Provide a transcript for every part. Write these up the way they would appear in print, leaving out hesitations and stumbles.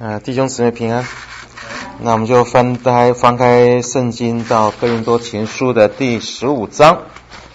弟兄姊妹平安。那我们就翻开圣经到哥林多前书的第15章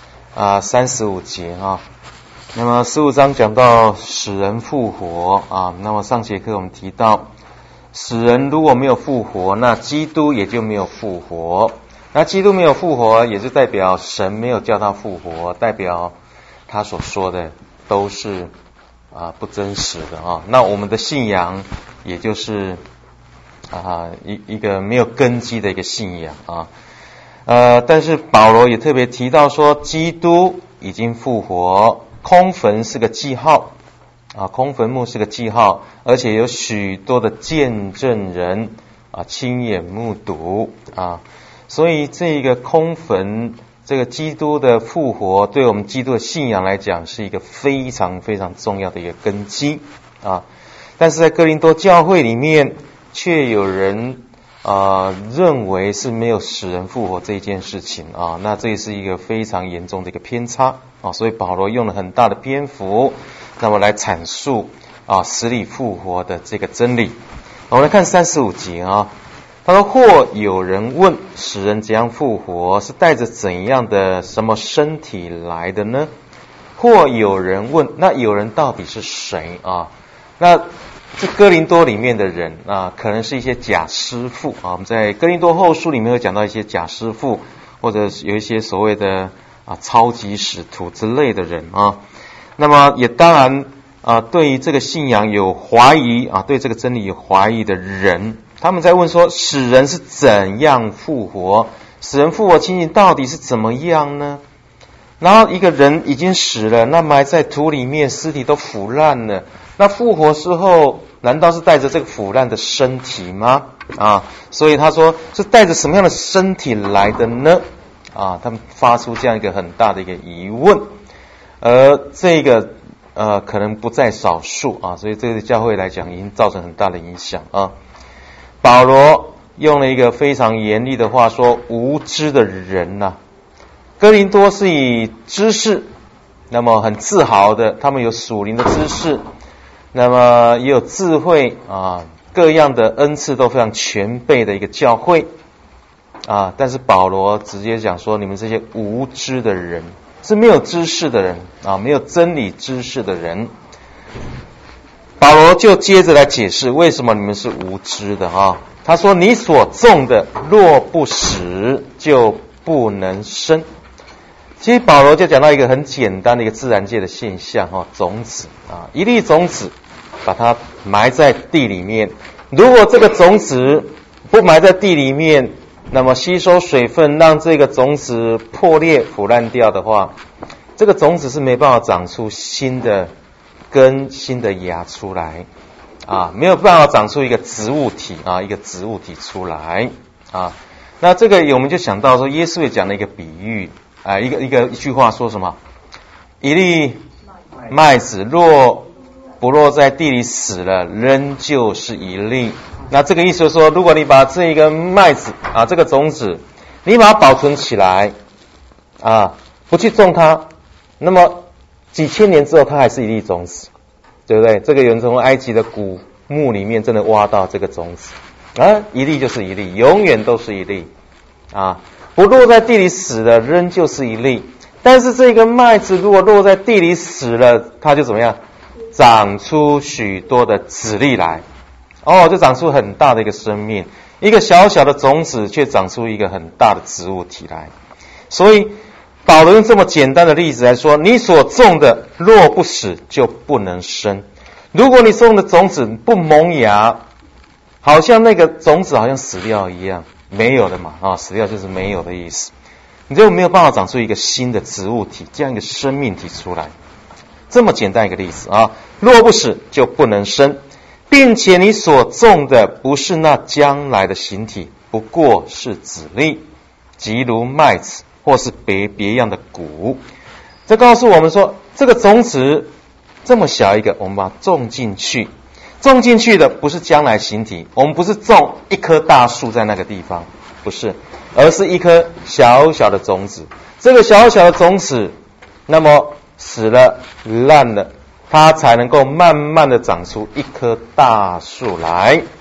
35节啊。那么15章讲到使人复活啊。那么上节课我们提到，使人如果没有复活，那基督也就没有复活。那基督没有复活，也就代表神没有叫他复活，代表他所说的都是不真实的啊。那我们的信仰也就是一个没有根基的一个信仰啊。但是保罗也特别提到说，基督已经复活，空坟是个记号空坟墓是个记号，而且有许多的见证人亲眼目睹所以这个空坟，这个基督的复活，对我们基督的信仰来讲是一个非常非常重要的一个根基但是在哥林多教会里面，却有人认为是没有使人复活这一件事情那这是一个非常严重的一个偏差所以保罗用了很大的篇幅，那么来阐述死里复活的这个真理。我们来看35节他说，或有人问，使人怎样复活，是带着怎样的什么身体来的呢？或有人问，那有人到底是谁那这哥林多里面的人可能是一些假师傅我们在哥林多后书里面有讲到一些假师傅，或者有一些所谓的超级使徒之类的人那么也当然对于这个信仰有怀疑对这个真理有怀疑的人，他们在问说，使人是怎样复活？使人复活情形到底是怎么样呢？然后一个人已经死了，那埋在土里面，尸体都腐烂了，那复活之后，难道是带着这个腐烂的身体吗？所以他说是带着什么样的身体来的呢？他们发出这样一个很大的一个疑问，而这个可能不在少数所以这个教会来讲已经造成很大的影响保罗用了一个非常严厉的话说，无知的人哥林多是以知识，那么很自豪的，他们有属灵的知识，那么也有智慧各样的恩赐都非常全备的一个教会但是保罗直接讲说，你们这些无知的人，是没有知识的人没有真理知识的人。保罗就接着来解释为什么你们是无知的他说，你所种的若不死，就不能生。其实保罗就讲到一个很简单的一个自然界的现象种子一粒种子把它埋在地里面，如果这个种子不埋在地里面，那么吸收水分，让这个种子破裂腐烂掉的话，这个种子是没办法长出新的根、新的芽出来没有办法长出一个植物体一个植物体出来那这个我们就想到说，耶稣也讲了一个比喻一句话说什么？一粒麦子若不落在地里死了，仍旧是一粒。那这个意思就是说，如果你把这个麦子这个种子，你把它保存起来不去种它，那么几千年之后它还是一粒种子，对不对？这个有人从埃及的古墓里面真的挖到这个种子一粒就是一粒，永远都是一粒不落在地里死了，仍旧是一粒。但是这个麦子如果落在地里死了，它就怎么样？长出许多的籽粒来就长出很大的一个生命。一个小小的种子却长出一个很大的植物体来。所以保罗用这么简单的例子来说，你所种的若不死，就不能生。如果你种的种子不萌芽，好像那个种子好像死掉一样，没有的嘛死掉就是没有的意思，你就没有办法长出一个新的植物体，这样一个生命体出来。这么简单一个例子若不死就不能生，并且你所种的不是那将来的形体，不过是籽粒，即如麦子或是别样的谷。这告诉我们说，这个种子这么小一个，我们把它种进去，种进去的不是将来形体，我们不是种一棵大树在那个地方，不是，而是一颗小小的种子。这个小小的种子那么死了烂了，它才能够慢慢的长出一棵大树来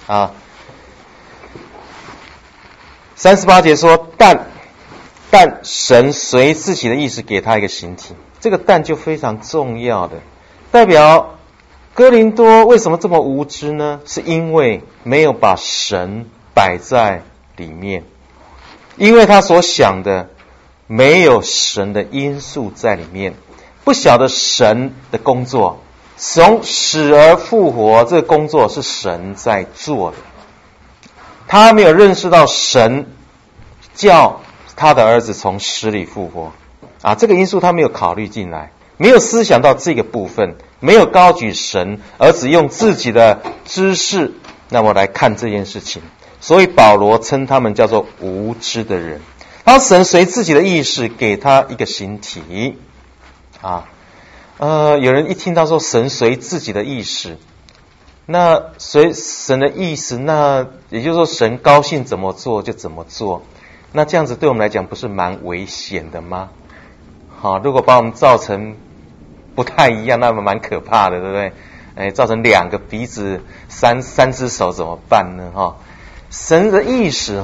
啊。38节说，但神随自己的意思给他一个形体，这个但就非常重要的，代表哥林多为什么这么无知呢？是因为没有把神摆在里面，因为他所想的没有神的因素在里面，不晓得神的工作，从死而复活这个工作是神在做的，他没有认识到神叫他的儿子从死里复活啊，这个因素他没有考虑进来，没有思想到这个部分，没有高举神，而只用自己的知识那么来看这件事情，所以保罗称他们叫做无知的人。当神随自己的意识给他一个形体啊，有人一听到说神随自己的意识，那随神的意思，那也就是说神高兴怎么做就怎么做，那这样子对我们来讲不是蛮危险的吗？好，如果把我们造成不太一样，那么蛮可怕的，对不对？造成2个鼻子、三只手怎么办呢？神的意识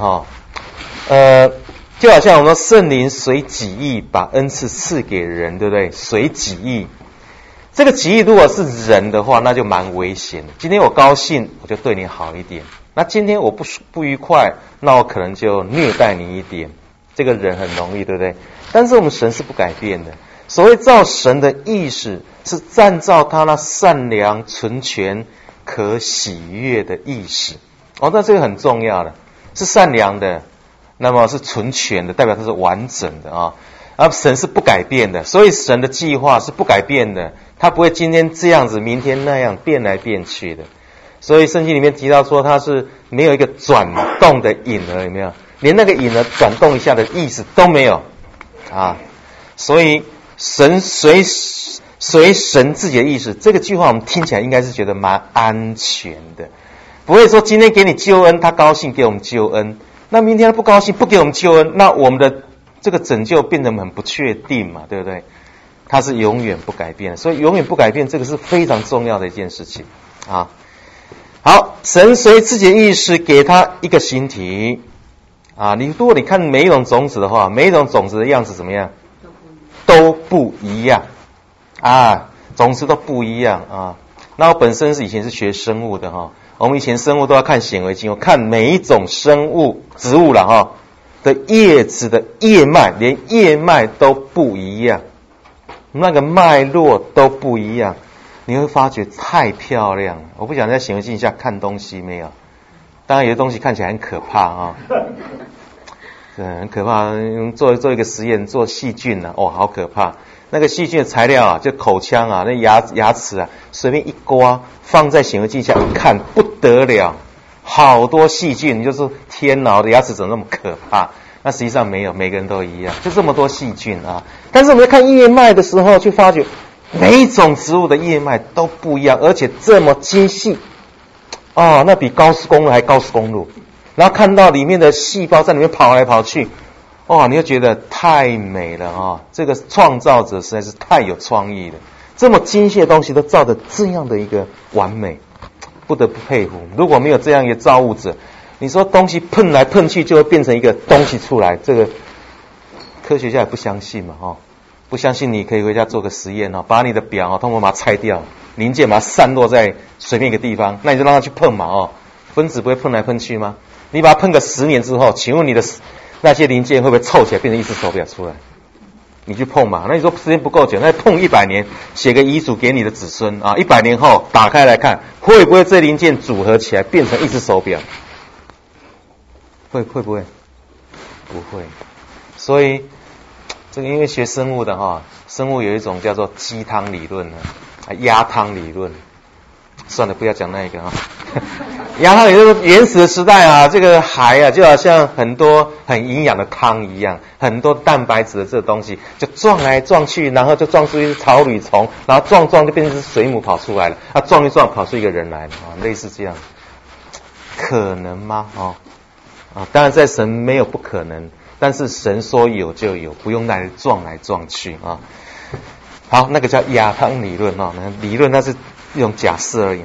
就好像我们说圣灵随己意把恩赐赐给人，对不对？随己意，这个己意如果是人的话，那就蛮危险的。今天我高兴，我就对你好一点；那今天我不愉快，那我可能就虐待你一点。这个人很容易，对不对？但是我们神是不改变的。所谓照神的意识，是按照他那善良、纯全、可喜悦的意识。那这个很重要的，是善良的，那么是纯全的，代表它是完整的啊。神是不改变的，所以神的计划是不改变的，他不会今天这样子，明天那样变来变去的。所以圣经里面提到说，他是没有一个转动的影儿，有没有？连那个影儿转动一下的意思都没有啊。所以神随神自己的意思，这个句话我们听起来应该是觉得蛮安全的，不会说今天给你救恩，他高兴给我们救恩，那明天他不高兴不给我们救恩，那我们的这个拯救变得很不确定嘛，对不对？他是永远不改变，所以永远不改变，这个是非常重要的一件事情啊。好，神随自己的意识给他一个形体啊。如果你看每一种种子的话，每一种种子的样子怎么样？都不一样啊，种子都不一样啊。那我本身以前是学生物的哈，我们以前生物都要看显微镜，我看每一种生物植物了哈的叶子的叶脉，连叶脉都不一样，那个脉络都不一样，你会发觉太漂亮了。我不想在显微镜下看东西没有，当然有些东西看起来很可怕啊。对，很可怕。做一个实验，做细菌啊，好可怕。那个细菌的材料啊，就口腔啊，那牙齿啊，随便一刮，放在显微镜下一看，不得了，好多细菌。你就说天哪，我的牙齿怎么那么可怕？那实际上没有，每个人都一样，就这么多细菌啊。但是我们在看叶脉的时候，就发觉每一种植物的叶脉都不一样，而且这么精细那比高速公路还高速公路。然后看到里面的细胞在里面跑来跑去，你会觉得太美了啊！这个创造者实在是太有创意了，这么精细的东西都造得这样的一个完美，不得不佩服。如果没有这样一个造物者，你说东西碰来碰去就会变成一个东西出来，这个科学家也不相信嘛不相信你可以回家做个实验把你的表通过把它拆掉，零件把它散落在随便一个地方，那你就让它去碰嘛分子不会碰来碰去吗？你把它碰个10年之后，请问你的那些零件会不会凑起来变成一只手表出来？你去碰嘛。那你说时间不够久，那碰100年，写个遗嘱给你的子孙100年后打开来看，会不会这零件组合起来变成一只手表？会不会？不会。所以这个因为学生物的生物有一种叫做鸡汤理论鸭汤理论。算了，不要讲那个鸭汤也就是原始的时代这个海就好像很多很营养的汤一样，很多蛋白质的这个东西就撞来撞去，然后就撞出一只草履虫，然后撞就变成一只水母跑出来了，撞一撞跑出一个人来了类似这样，可能吗？当然在神没有不可能，但是神说有就有，不用来撞来撞去好，那个叫鸭汤理论理论那是一种假设而已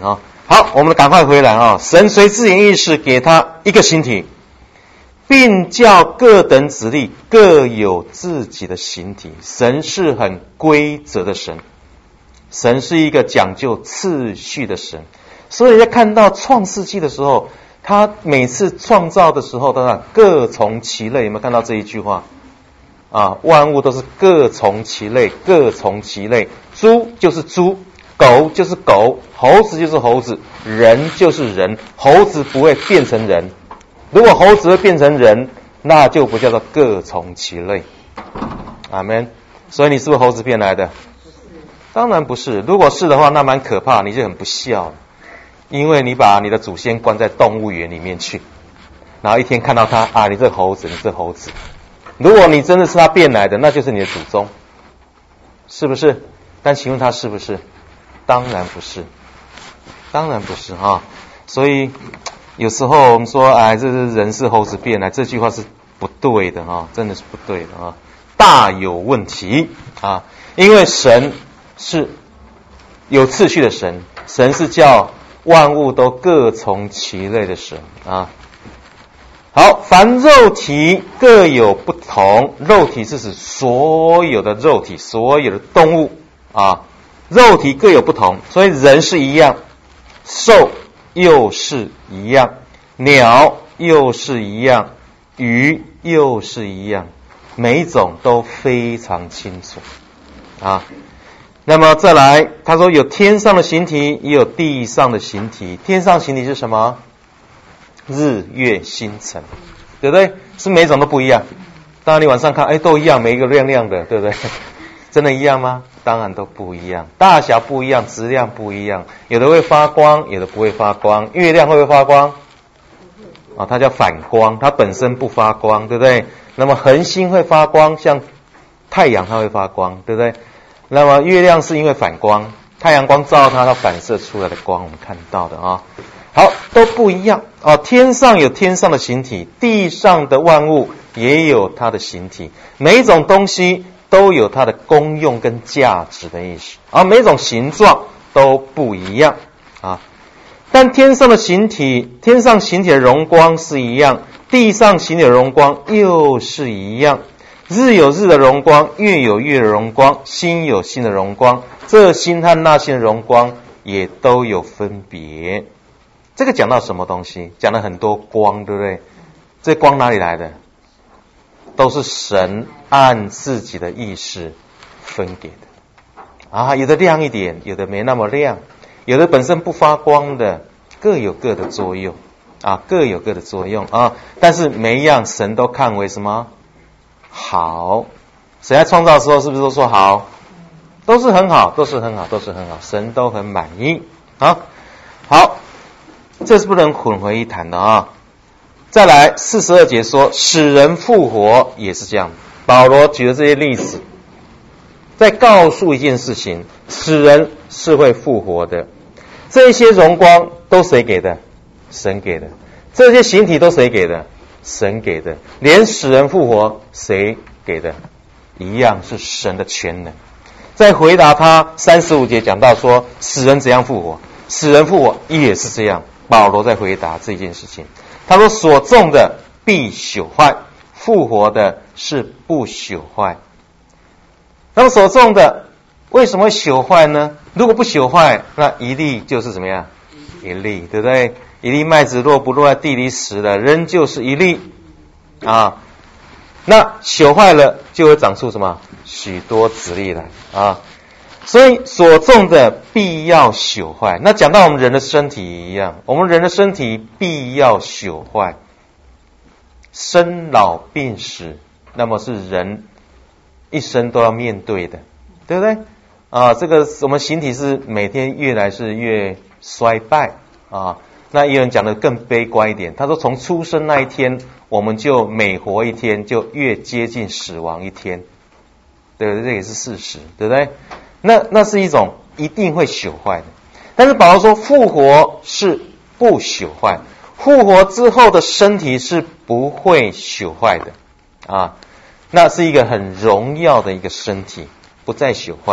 好，我们赶快回来啊！神随自然意识给他一个形体，并叫各等子力各有自己的形体。神是很规则的神，神是一个讲究次序的神，所以在看到创世纪的时候，他每次创造的时候都是各从其类。有没有看到这一句话啊？万物都是各从其类，各从其类。猪就是猪，狗就是狗，猴子就是猴子，人就是人。猴子不会变成人，如果猴子会变成人，那就不叫做各从其类。阿们。所以你是不是猴子变来的？当然不是。如果是的话，那蛮可怕，你就很不孝，因为你把你的祖先关在动物园里面去，然后一天看到他啊，你这猴子，你这猴子。如果你真的是他变来的，那就是你的祖宗，是不是？但请问他是不是？当然不是，当然不是啊。所以有时候我们说，哎，这是人是猴子变来，这句话是不对的啊，真的是不对的啊，大有问题啊。因为神是有次序的神，神是叫万物都各从其类的神啊。好，凡肉体各有不同，肉体是指所有的肉体，所有的动物啊，肉体各有不同，所以人是一样，兽又是一样，鸟又是一样，鱼又是一样，每一种都非常清楚啊。那么再来，他说有天上的形体，也有地上的形体。天上形体是什么？日月星辰，对不对？是每一种都不一样。当然你晚上看，哎，都一样，每一个亮亮的，对不对？真的一样吗？当然都不一样，大小不一样，质量不一样，有的会发光，有的不会发光。月亮会不会发光？啊，它叫反光，它本身不发光，对不对？那么恒星会发光，像太阳它会发光，对不对？那么月亮是因为反光，太阳光照它反射出来的光，我们看到的啊。好，都不一样啊！天上有天上的形体，地上的万物也有它的形体，每一种东西都有它的功用跟价值的意思，而每种形状都不一样啊。但天上的形体，天上形体的荣光是一样，地上形体的荣光又是一样。日有日的荣光，月有月的荣光，星有星的荣光，这星和那星的荣光也都有分别。这个讲到什么东西？讲了很多光，对不对？这光哪里来的？都是神按自己的意识分给的啊，有的亮一点，有的没那么亮，有的本身不发光的，各有各的作用啊，各有各的作用啊。但是每一样神都看为什么？好。谁在创造的时候是不是都说好？都是很好，都是很好，都是很好，神都很满意啊。好。这是不能混为一谈的啊！再来42节说，使人复活也是这样。保罗举的这些例子，在告诉一件事情：使人是会复活的。这些荣光都谁给的？神给的。这些形体都谁给的？神给的。连使人复活谁给的？一样是神的全能。在回答他35节讲到说，使人怎样复活？使人复活也是这样。保罗在回答这件事情，他说：所种的必朽坏，复活的是不朽坏。那么所种的为什么会朽坏呢？如果不朽坏，那一粒就是怎么样？一粒，对不对？一粒麦子若不落在地里死了，仍旧是一粒啊。那朽坏了，就会长出什么？许多子粒来啊。所以所种的必要朽坏。那讲到我们人的身体一样，我们人的身体必要朽坏，生老病死，那么是人一生都要面对的，对不对啊？这个我们形体是每天越来是越衰败啊。那也有人讲的更悲观一点，他说从出生那一天，我们就每活一天就越接近死亡一天，对不对？这也是事实，对不对？那是一种一定会朽坏的。但是保罗说复活是不朽坏，复活之后的身体是不会朽坏的啊，那是一个很荣耀的一个身体，不再朽坏。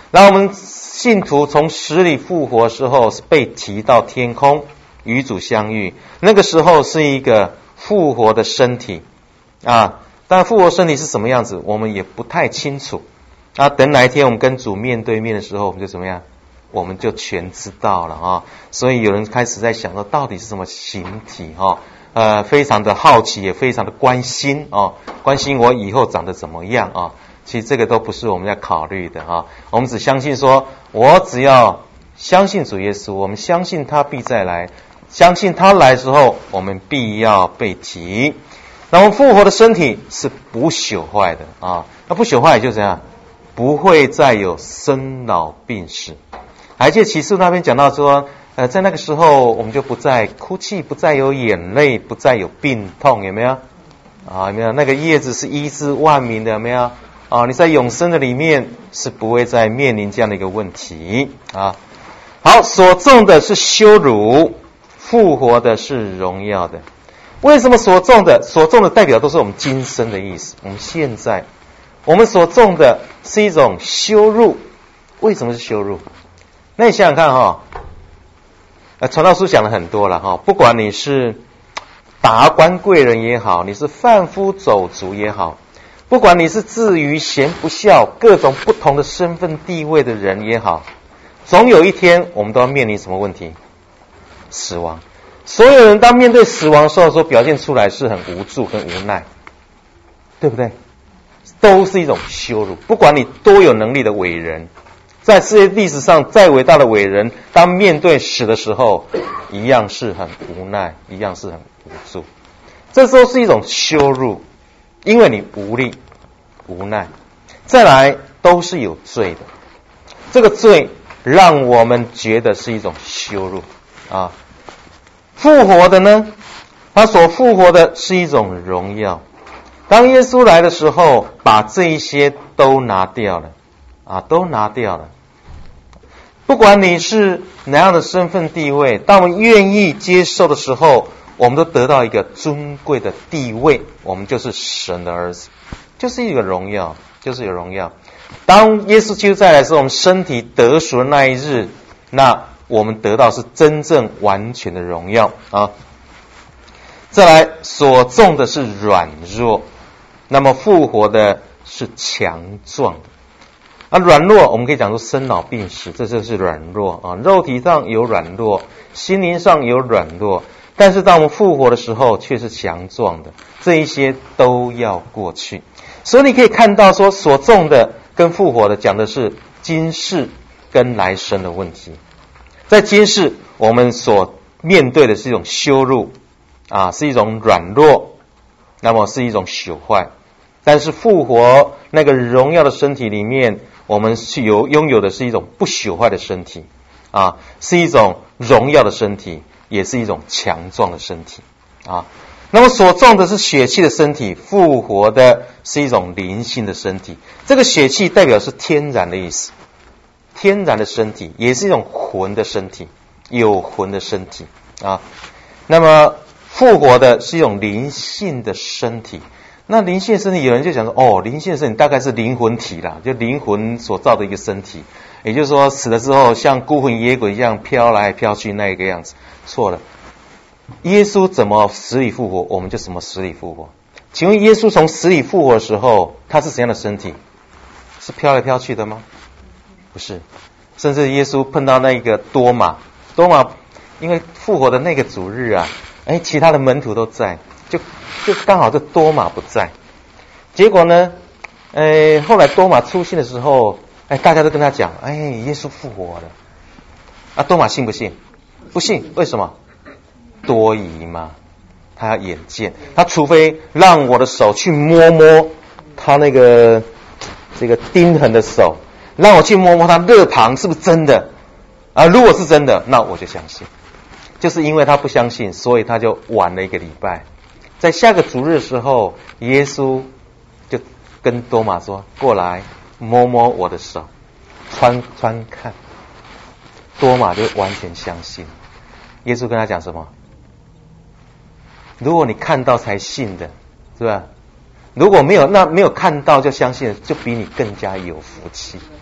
然后我们信徒从死里复活的时候是被提到天空与主相遇，那个时候是一个复活的身体啊。但复活身体是什么样子我们也不太清楚啊。等哪一天我们跟主面对面的时候，我们就怎么样，我们就全知道了啊。所以有人开始在想说到底是什么形体非常的好奇，也非常的关心关心我以后长得怎么样啊。其实这个都不是我们要考虑的啊。我们只相信说，我只要相信主耶稣，我们相信他必再来，相信他来的时候我们必要被提。那么复活的身体是不朽坏的啊。那不朽坏也就怎样，不会再有生老病死。还记得启示那边讲到说在那个时候我们就不再哭泣，不再有眼泪，不再有病痛，有没有有没有？那个叶子是医治万民的，有没有你在永生的里面是不会再面临这样的一个问题啊。好，所种的是羞辱，复活的是荣耀的。为什么所种的代表都是我们今生的意思，我们现在我们所种的是一种羞辱。为什么是羞辱？那你想想看传道书讲了很多了不管你是达官贵人也好，你是贩夫走卒也好，不管你是至于贤不孝，各种不同的身份地位的人也好，总有一天我们都要面临什么问题？死亡。所有人当面对死亡的时候，所表现出来是很无助跟无奈，对不对？都是一种羞辱。不管你多有能力的伟人，在世界历史上再伟大的伟人，当面对死的时候，一样是很无奈，一样是很无助。这时候是一种羞辱，因为你无力无奈，再来都是有罪的。这个罪让我们觉得是一种羞辱啊。复活的呢，他所复活的是一种荣耀。当耶稣来的时候，把这一些都拿掉了都拿掉了。不管你是哪样的身份地位，当我们愿意接受的时候，我们都得到一个尊贵的地位，我们就是神的儿子，就是一个荣耀，就是有荣耀。当耶稣基督再来的时候，我们身体得赎的那一日，那我们得到是真正完全的荣耀啊。再来，所种的是软弱，那么复活的是强壮的软弱我们可以讲说生老病死，这就是软弱肉体上有软弱，心灵上有软弱，但是当我们复活的时候却是强壮的，这一些都要过去。所以你可以看到说，所种的跟复活的讲的是今世跟来生的问题。在今世我们所面对的是一种羞辱是一种软弱，那么是一种朽坏。但是复活那个荣耀的身体里面，我们是拥有的是一种不朽坏的身体是一种荣耀的身体，也是一种强壮的身体那么所种的是血气的身体，复活的是一种灵性的身体。这个血气代表是天然的意思，天然的身体也是一种魂的身体，有魂的身体那么复活的是一种灵性的身体。那灵性的身体，有人就讲说灵性的身体大概是灵魂体啦，就灵魂所造的一个身体，也就是说死了之后像孤魂野鬼一样飘来飘去那个样子。错了，耶稣怎么死里复活，我们就怎么死里复活。请问耶稣从死里复活的时候，他是怎样的身体？是飘来飘去的吗？不是。甚至耶稣碰到那个多马因为复活的那个主日其他的门徒都在，就刚好这多马不在。结果呢后来多马出现的时候大家都跟他讲耶稣复活了多马信不信？不信。为什么？多疑嘛，他要眼见，他除非让我的手去摸摸他那个这个钉痕的手，让我去摸摸他肋旁是不是真的如果是真的，那我就相信。就是因为他不相信，所以他就晚了一个礼拜。在下个主日的时候，耶稣就跟多马说，过来摸摸我的手，穿看。多马就完全相信。耶稣跟他讲什么？如果你看到才信的，是吧？如果没有看到就相信的，就比你更加有福气。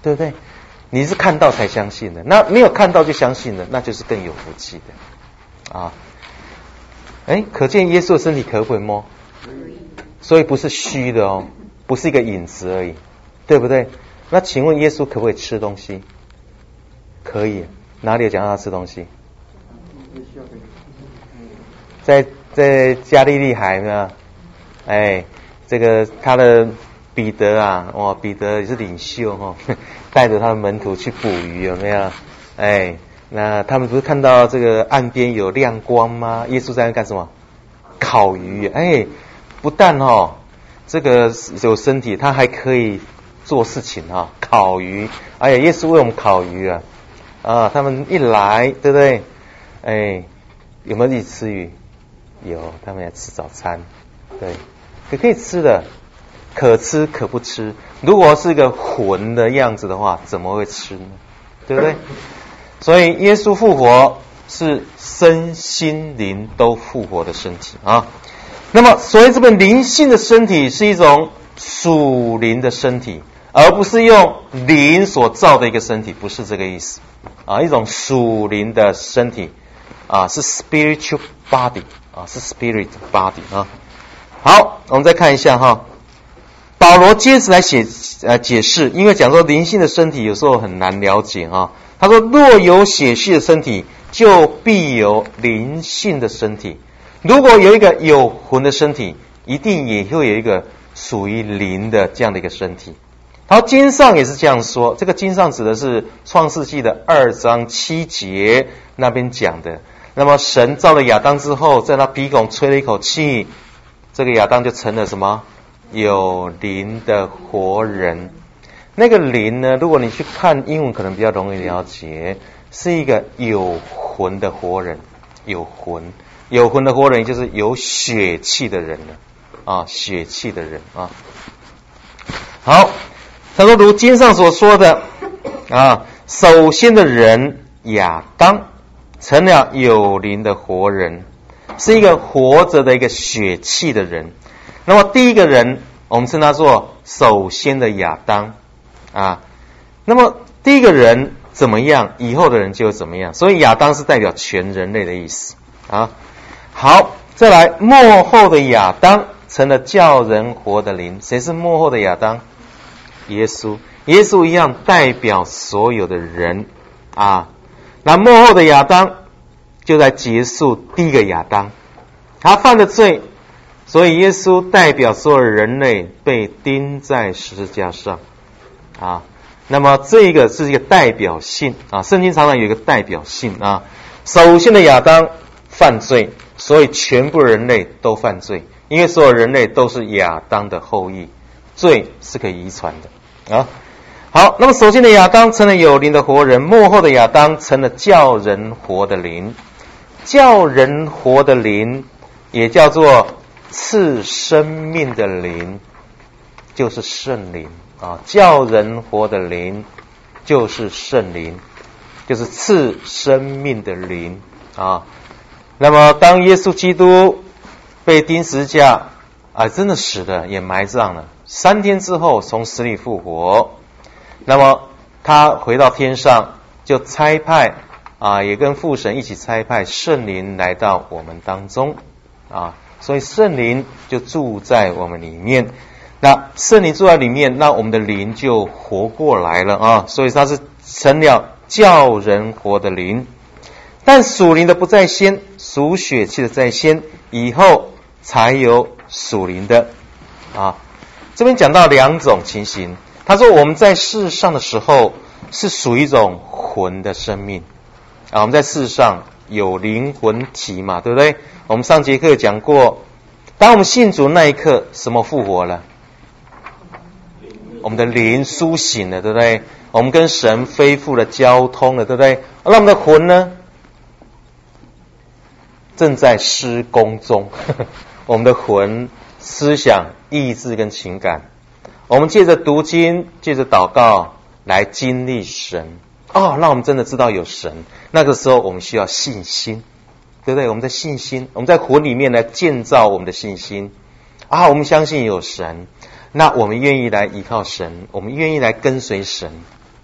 对不对？你是看到才相信的，那没有看到就相信的，那就是更有福气的啊。可见耶稣的身体可不可以摸？所以不是虚的哦，不是一个影子而已，对不对？那请问耶稣可不可以吃东西？可以，哪里有讲到他吃东西？在加利利海呢？这个他的彼得啊，哇，彼得也是领袖哈，带着他的门徒去捕鱼，有没有？那他们不是看到这个岸边有亮光吗？耶稣在那干什么？烤鱼。不但这个有身体，他还可以做事情烤鱼。耶稣为我们烤鱼啊！他们一来，对不对？有没有一起吃鱼？有，他们来吃早餐。对，可以吃的，可吃可不吃。如果是个魂的样子的话，怎么会吃呢？对不对？所以耶稣复活是身心灵都复活的身体啊。那么所谓这个灵性的身体是一种属灵的身体，而不是用灵所造的一个身体，不是这个意思啊。一种属灵的身体啊，是 spiritual body 啊，是 spirit body 啊。好，我们再看一下保罗接着来解释，因为讲说灵性的身体有时候很难了解他说若有血气的身体，就必有灵性的身体。如果有一个有魂的身体，一定也会有一个属于灵的这样的一个身体。然后经上也是这样说，这个经上指的是创世纪的2章7节那边讲的。那么神造了亚当之后，在他鼻孔吹了一口气，这个亚当就成了什么？有灵的活人。那个灵呢，如果你去看英文可能比较容易了解，是一个有魂的活人。有魂的活人就是有血气的人了血气的人啊。好，他说如经上所说的首先的人亚当成了有灵的活人，是一个活着的一个血气的人。那么第一个人我们称他做首先的亚当那么第一个人怎么样，以后的人就怎么样，所以亚当是代表全人类的意思好，再来末后的亚当成了叫人活的灵。谁是末后的亚当？耶稣。耶稣一样代表所有的人那末后的亚当就在结束第一个亚当，他犯了罪，所以耶稣代表所有人类被钉在十字架上那么这个是一个代表性圣经常常有一个代表性首先的亚当犯罪，所以全部人类都犯罪，因为所有人类都是亚当的后裔，罪是可以遗传的好，那么首先的亚当成了有灵的活人，末后的亚当成了叫人活的灵。叫人活的灵也叫做赐生命的灵，就是圣灵叫人活的灵就是圣灵，就是赐生命的灵那么当耶稣基督被钉十字架真的死了，也埋葬了，3天之后从死里复活，那么他回到天上，就差派也跟父神一起差派圣灵来到我们当中所以圣灵就住在我们里面。那圣灵住在里面，那我们的灵就活过来了所以它是成了叫人活的灵。但属灵的不在先，属血气的在先，以后才有属灵的这边讲到2种情形。他说我们在世上的时候是属于一种魂的生命我们在世上有灵魂体嘛，对不对？我们上节课讲过，当我们信主那一刻，什么复活了？我们的灵苏醒了，对不对？我们跟神恢复了交通了，对不对？那我们的魂呢？正在施工中我们的魂、思想、意志跟情感，我们借着读经，借着祷告来经历神让我们真的知道有神。那个时候我们需要信心，对不对？我们的信心，我们在魂里面来建造我们的信心我们相信有神，那我们愿意来依靠神，我们愿意来跟随神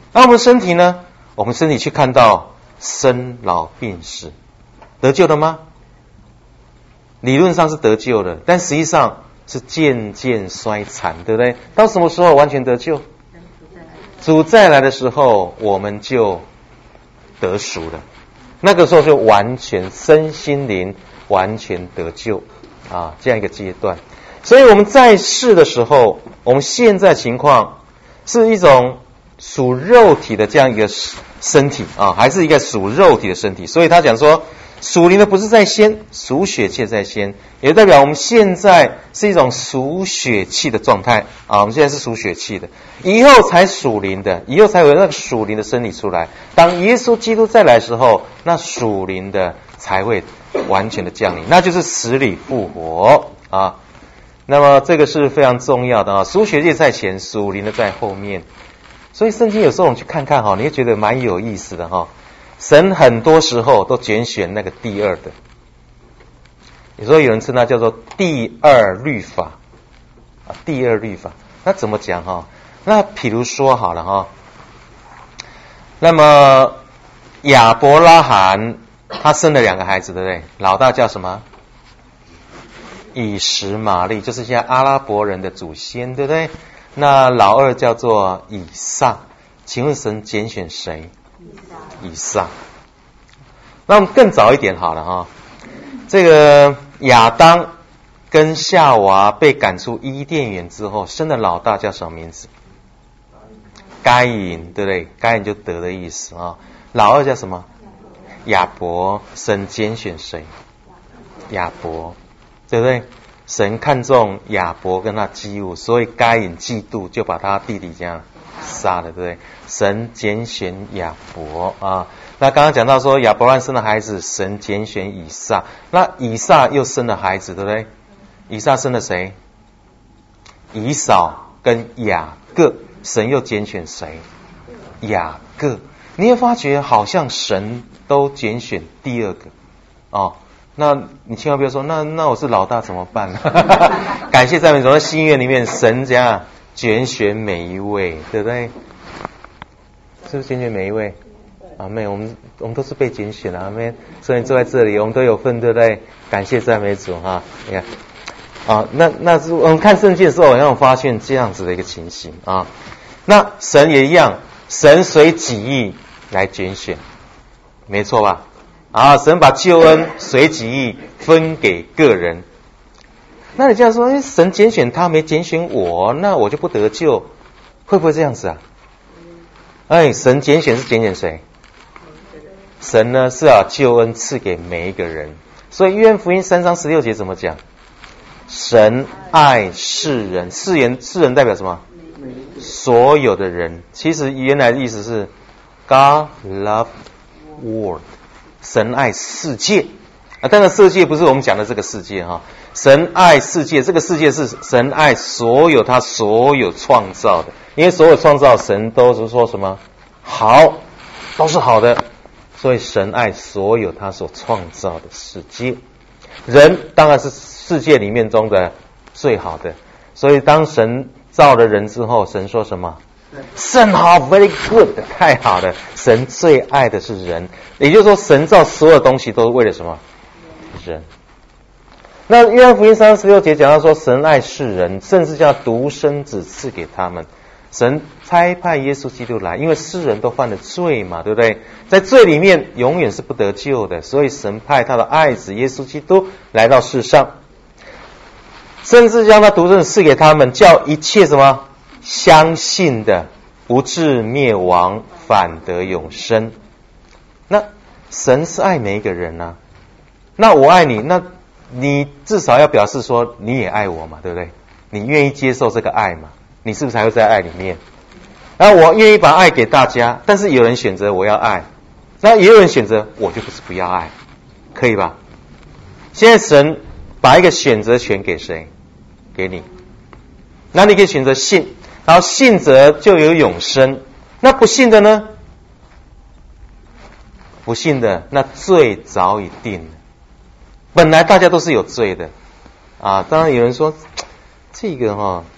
那我们身体呢？我们身体去看到生老病死，得救了吗？理论上是得救的，但实际上是渐渐衰残，对不对？到什么时候完全得救？主再来的时候，我们就得赎了。那个时候就完全身心灵完全得救啊，这样一个阶段。所以我们在世的时候，我们现在情况是一种属肉体的这样一个身体啊，还是一个属肉体的身体。所以他讲说，属灵的不是在先，属血气在先，也代表我们现在是一种属血气的状态啊。我们现在是属血气的，以后才属灵的，以后才有那个属灵的身体出来。当耶稣基督再来的时候，那属灵的才会完全的降临，那就是死里复活啊。那么这个是非常重要的啊，属血气在前，属灵的在后面。所以圣经有时候我们去看看哈，你会觉得蛮有意思的哈。神很多时候都拣选那个第二的，有时候有人称它叫做第二律法啊，第二律法。那怎么讲哈？那比如说好了哈，那么亚伯拉罕他生了2个孩子，对不对？老大叫什么？以实玛利，就是现在阿拉伯人的祖先，对不对？那老二叫做以撒。请问神拣选谁？以撒。那我们更早一点好了哈，这个亚当跟夏娃被赶出伊甸园之后，生的老大叫什么名字？该隐，对不对？该隐就得的意思啊。老二叫什么？亚伯。神拣选谁？亚伯，对不对？神看中亚伯跟他基物，所以该隐嫉妒，就把他弟弟这样杀了，对不对？神拣选亚伯啊。那刚刚讲到说亚伯兰生的孩子，神拣选以撒，那以撒又生了孩子，对不对？以撒生了谁？以扫跟雅各，神又拣选谁？雅各。你会发觉好像神都拣选第二个哦。那你千万不要说，那我是老大怎么办呢？感谢赞美主，在新约里面，神这样拣选每一位，对不对？是不是拣选每一位？阿妹，我们都是被拣选的，阿妹，所以坐在这里，我们都有份，对不对？感谢赞美主哈！你看啊，那我们看圣经的时候，让我发现这样子的一个情形啊。那神也一样，神随己意来拣选，没错吧？啊，神把救恩随己意分给个人。那你这样说，神拣选他没拣选我，那我就不得救，会不会这样子啊？神拣选是拣选谁？神呢是把救恩赐给每一个人。所以约翰福音3章16节怎么讲？神爱世人，世人代表什么？所有的人。其实原来的意思是 God loved world。神爱世界啊，当然世界不是我们讲的这个世界哈，神爱世界，这个世界是神爱所有他所有创造的，因为所有创造神都是说什么好，都是好的，所以神爱所有他所创造的世界。人当然是世界里面中的最好的，所以当神造了人之后，神说什么？甚好 ，very good， 太好了。神最爱的是人，也就是说，神造所有东西都是为了什么？人。那约翰福音3章16节讲到说，神爱世人，甚至将独生子赐给他们。神差派耶稣基督来，因为世人都犯了罪嘛，对不对？在罪里面永远是不得救的，所以神派他的爱子耶稣基督来到世上，甚至将他独生子赐给他们，叫一切什么？相信的不至灭亡，反得永生。那神是爱每一个人啊，那我爱你，那你至少要表示说你也爱我嘛，对不对？你愿意接受这个爱嘛，你是不是才会在爱里面？然后我愿意把爱给大家，但是有人选择我要爱，那也有人选择我就不是不要爱，可以吧？现在神把一个选择权给谁？给你，那你可以选择信，然后信者就有永生。那不信的呢？不信的，那罪早已定了。本来大家都是有罪的啊。当然有人说这个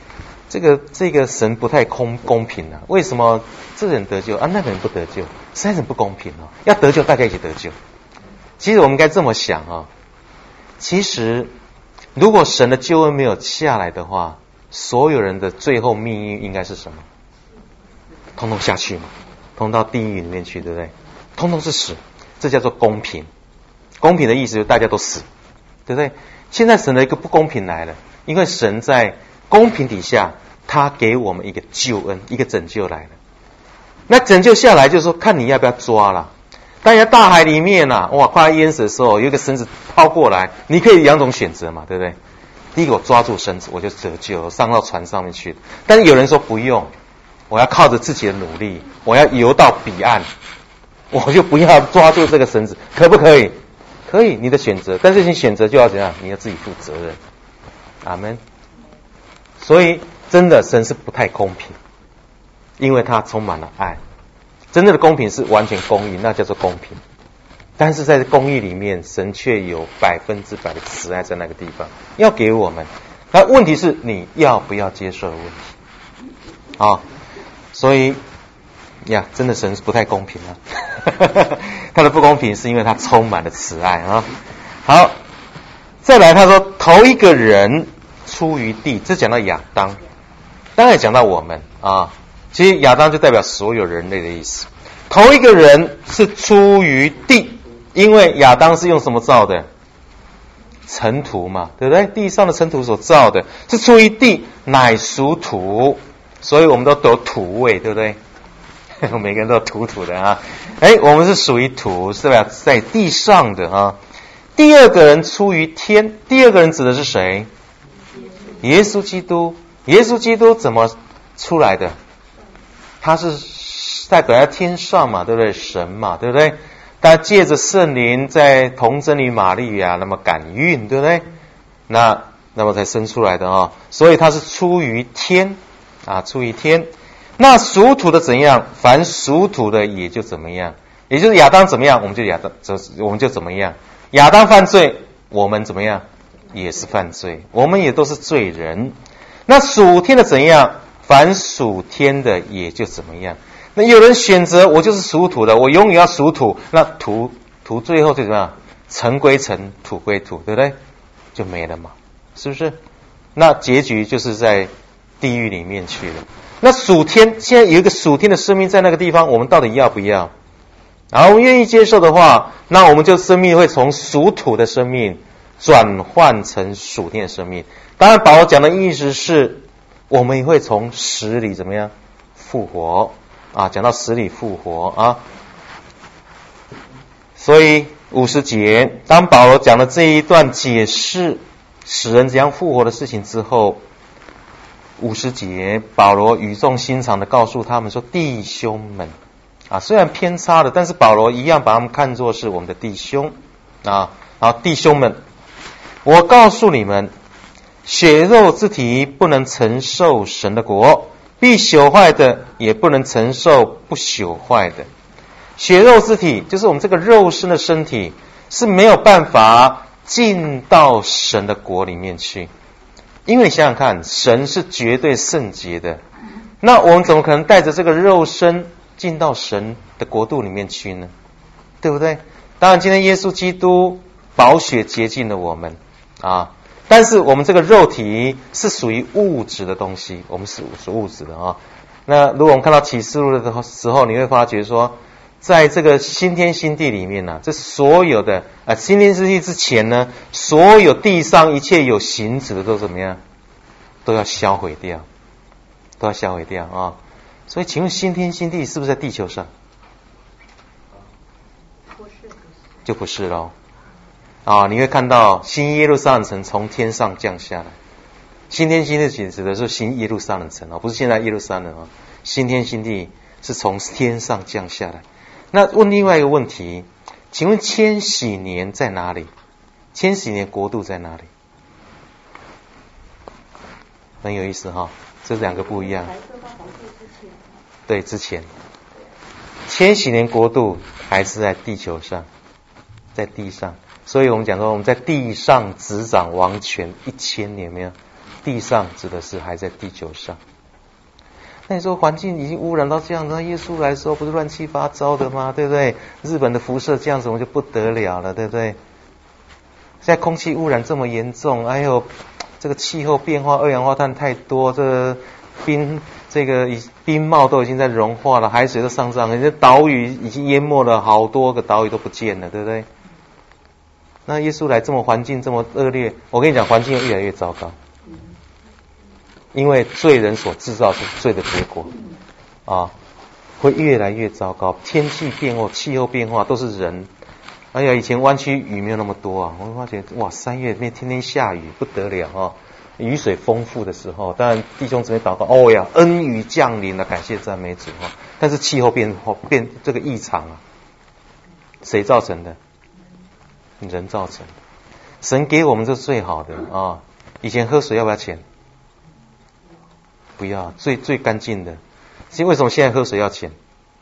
这个神不太公平啊？为什么这个人得救啊，那个人不得救？实在是不公平哦！要得救，大家一起得救。其实我们应该这么想啊，其实如果神的救恩没有下来的话，所有人的最后命运应该是什么？通通下去嘛，通到地狱里面去，对不对？通通是死，这叫做公平。公平的意思就是大家都死，对不对？现在神的一个不公平来了，因为神在公平底下，他给我们一个救恩，一个拯救来了。那拯救下来就是说，看你要不要抓了。当然大海里面啊，哇，快要淹死的时候，有一个绳子抛过来，你可以两种选择嘛，对不对？第一个，我抓住绳子，我就得救，上到船上面去。但是有人说不用，我要靠着自己的努力，我要游到彼岸，我就不要抓住这个绳子，可不可以？可以，你的选择。但是你选择就要怎样？你要自己负责任。阿们。所以真的神是不太公平，因为他充满了爱。真正的公平是完全公义，那叫做公平。但是在公义里面，神却有100%的慈爱在那个地方，要给我们。那问题是你要不要接受的问题啊？所以呀，真的神是不太公平啊。他的不公平是因为他充满了慈爱啊。好，再来他说头一个人出于地，这讲到亚当，当然也讲到我们啊。其实亚当就代表所有人类的意思。头一个人是出于地，因为亚当是用什么造的？尘土嘛，对不对？地上的尘土所造的，是出于地，乃属土，所以我们都得土味，对不对？每个人都有土的啊。我们是属于土，是吧？在地上的啊。第二个人出于天，第二个人指的是谁？耶稣基督。耶稣基督怎么出来的？他是代表在天上嘛，对不对？神嘛，对不对？他借着圣灵在童贞女玛利亚那么感孕，对不对？那么才生出来的啊。所以他是出于天啊，出于天。那属土的怎样？凡属土的也就怎么样，也就是亚当怎么样，我们就怎么样。亚当犯罪，我们怎么样？也是犯罪，我们也都是罪人。那属天的怎样？凡属天的也就怎么样。那有人选择我就是属土的，我永远要属土，那土最后就怎么样？尘归尘，土归土，对不对？就没了嘛，是不是？那结局就是在地狱里面去了。那属天，现在有一个属天的生命在那个地方，我们到底要不要？然后我们愿意接受的话，那我们就生命会从属土的生命转换成属天的生命。当然保罗讲的意思是我们也会从死里怎么样复活啊，讲到死里复活啊。所以50节，当保罗讲了这一段解释使人怎样复活的事情之后，50节保罗语重心长的告诉他们说，弟兄们啊，虽然偏差了，但是保罗一样把他们看作是我们的弟兄啊。好，弟兄们，我告诉你们，血肉之体不能承受神的国，必朽坏的也不能承受不朽坏的。血肉之体就是我们这个肉身的身体，是没有办法进到神的国里面去。因为你想想看，神是绝对圣洁的，那我们怎么可能带着这个肉身进到神的国度里面去呢？对不对？当然今天耶稣基督宝血洁净了我们啊，但是我们这个肉体是属于物质的东西，我们是属物质的啊。那如果我们看到启示录的时候，你会发觉说，在这个新天新地里面呢，这所有的新天新地之前呢，所有地上一切有形质的都怎么样？都要销毁掉，都要销毁掉啊！所以请问新天新地是不是在地球上？不是，就不是咯啊！你会看到新耶路撒冷城从天上降下来。新天新地指的是新耶路撒冷城啊，不是现在耶路撒冷啊。新天新地是从天上降下来。那问另外一个问题，请问千禧年在哪里？千禧年国度在哪里？很有意思哈，这两个不一样。对，之前千禧年国度还是在地球上，在地上，所以我们讲说我们在地上执掌王权1000年，没有？地上指的是还在地球上。 那你说环境已经污染到这样，那耶稣来的时候不是乱七八糟的吗？对不对？日本的辐射这样子，我们就不得了了，对不对？现在空气污染这么严重，哎呦，这个气候变化，二氧化碳太多，这个冰帽都已经在融化了，海水都上涨了，这岛屿已经淹没了，好多个岛屿都不见了，对不对？那耶稣来这么环境这么恶劣，我跟你讲，环境越来越糟糕。因为罪人所制造出罪的结果啊，会越来越糟糕。天气变化、气候变化都是人。哎呀，以前湾区雨没有那么多啊，我会发觉哇，3月天天下雨不得了啊，雨水丰富的时候，当然弟兄姊妹祷告，哦呀，恩雨降临了，感谢赞美主啊。但是气候变这个异常啊，谁造成的？人造成的。神给我们这是最好的啊。以前喝水要不要钱？不要，最干净的。为什么现在喝水要钱？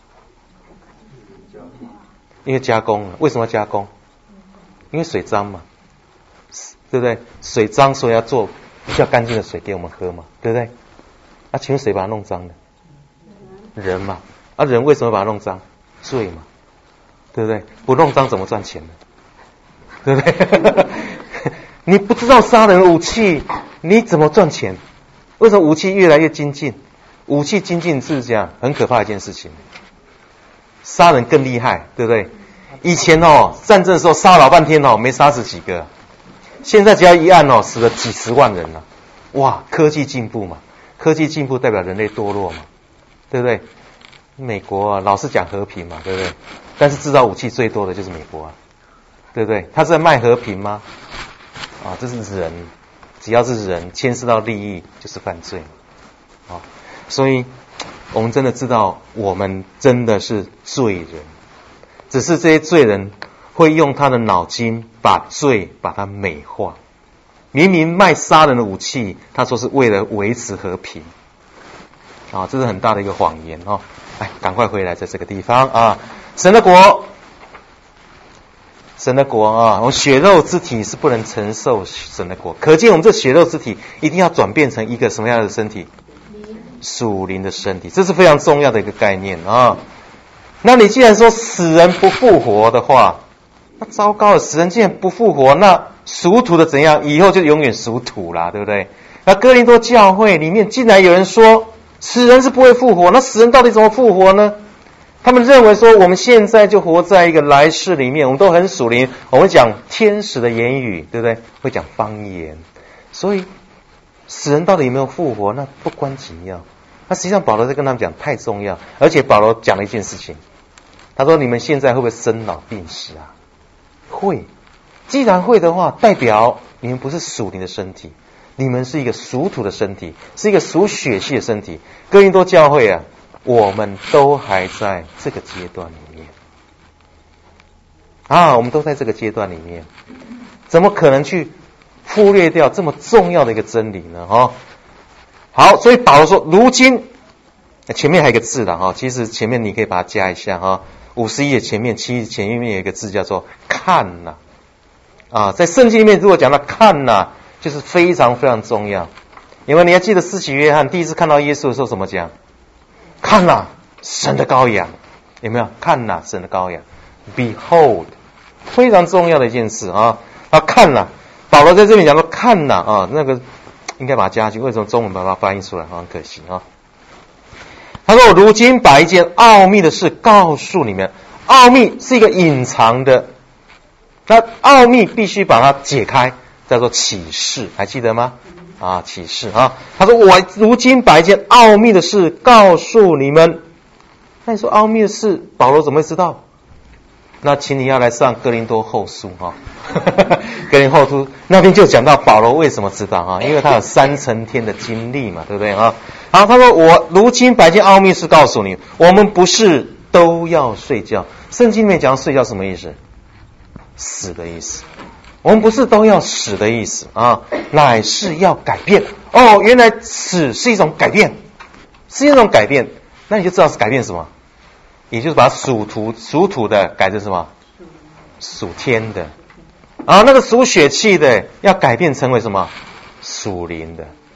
因为加工了。为什么要加工？因为水脏嘛，对不对？水脏，所以要做比较干净的水给我们喝嘛，对不对？啊，请问谁把它弄脏的？人嘛。啊，人为什么把它弄脏？罪嘛，对不对？不弄脏怎么赚钱呢？对不对？你不知道杀人武器，你怎么赚钱？为什么武器越来越精进？武器精进是这样很可怕的一件事情，杀人更厉害，对不对？以前战争的时候杀老半天没杀死几个，现在只要一案死了几十万人了。哇，科技进步嘛，科技进步代表人类堕落嘛，对不对？美国啊，老是讲和平嘛，对不对？但是制造武器最多的就是美国啊，对不对？他是在卖和平吗？啊，这是人。只要是人牵涉到利益就是犯罪啊，所以我们真的知道我们真的是罪人，只是这些罪人会用他的脑筋把罪把它美化。明明卖杀人的武器，他说是为了维持和平啊，这是很大的一个谎言哦。哎，赶快回来，在这个地方啊，神的国。神的国啊，我们血肉之体是不能承受神的国，可见我们这血肉之体一定要转变成一个什么样的身体？属灵的身体，这是非常重要的一个概念啊。那你既然说死人不复活的话，那糟糕了，死人既然不复活，那属土的怎样？以后就永远属土啦，对不对？那哥林多教会里面竟然有人说死人是不会复活，那死人到底怎么复活呢？他们认为说我们现在就活在一个来世里面，我们都很属灵，我们讲天使的言语，对不对？会讲方言，所以死人到底有没有复活，那不关紧要。那实际上保罗在跟他们讲太重要，而且保罗讲了一件事情，他说你们现在会不会生老病死啊？会。既然会的话，代表你们不是属灵的身体，你们是一个属土的身体，是一个属血气的身体。哥林多教会啊，我们都还在这个阶段里面啊，我们都在这个阶段里面，怎么可能去忽略掉这么重要的一个真理呢？好，所以保罗说，如今前面还有一个字了其实前面你可以把它加一下51页前面前面有一个字叫做看呐在圣经里面如果讲到看呐，就是非常非常重要。因为你还记得施洗约翰第一次看到耶稣的时候怎么讲？看呐，神的羔羊，有没有？看呐，神的羔羊 ，Behold， 非常重要的一件事看呐，保罗在这里讲说看呐那个应该把它加进去，为什么中文把它翻译出来？很可惜他说：“我如今把一件奥秘的事告诉你们。奥秘是一个隐藏的，那奥秘必须把它解开，叫做启示，还记得吗？启示他说我如今把一件奥秘的事告诉你们。那你说奥秘的事，保罗怎么会知道？那请你要来上哥林多后书哥林多后书那边就讲到保罗为什么知道因为他有3层天的经历嘛，对不对好，他说我如今把一件奥秘事告诉你，我们不是都要睡觉。圣经里面讲睡觉什么意思？死的意思。我们不是都要死的意思乃是要改变。原来死是一种改变，是一种改变。那你就知道是改变什么，也就是把属土的改成什么？属天的那个属血气的要改变成为什么？属灵的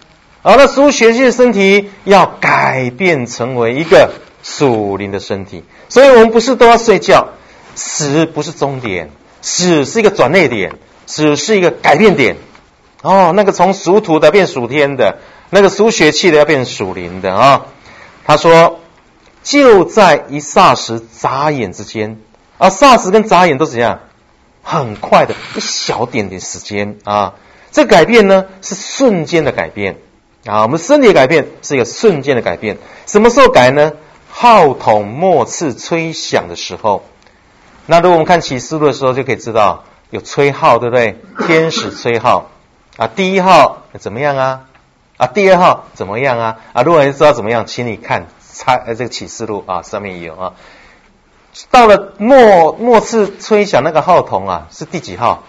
那属血气的身体要改变成为一个属灵的身体。所以我们不是都要睡觉，死不是终点，死是一个转捩点，死是一个改变点。那个从属土的变属天的，那个属血气的要变属灵的啊。他说就在一霎时眨眼之间，霎时跟眨眼都怎样？很快的一小点点时间啊。这改变呢是瞬间的改变啊，我们身体的改变是一个瞬间的改变。什么时候改呢？号筒末次吹响的时候。那如果我们看启示录的时候就可以知道有吹号，对不对？天使吹号第一号怎么样啊？第二号怎么样啊？如果你知道怎么样，请你看这个启示录上面也有啊。到了末次吹响那个号筒是第几号？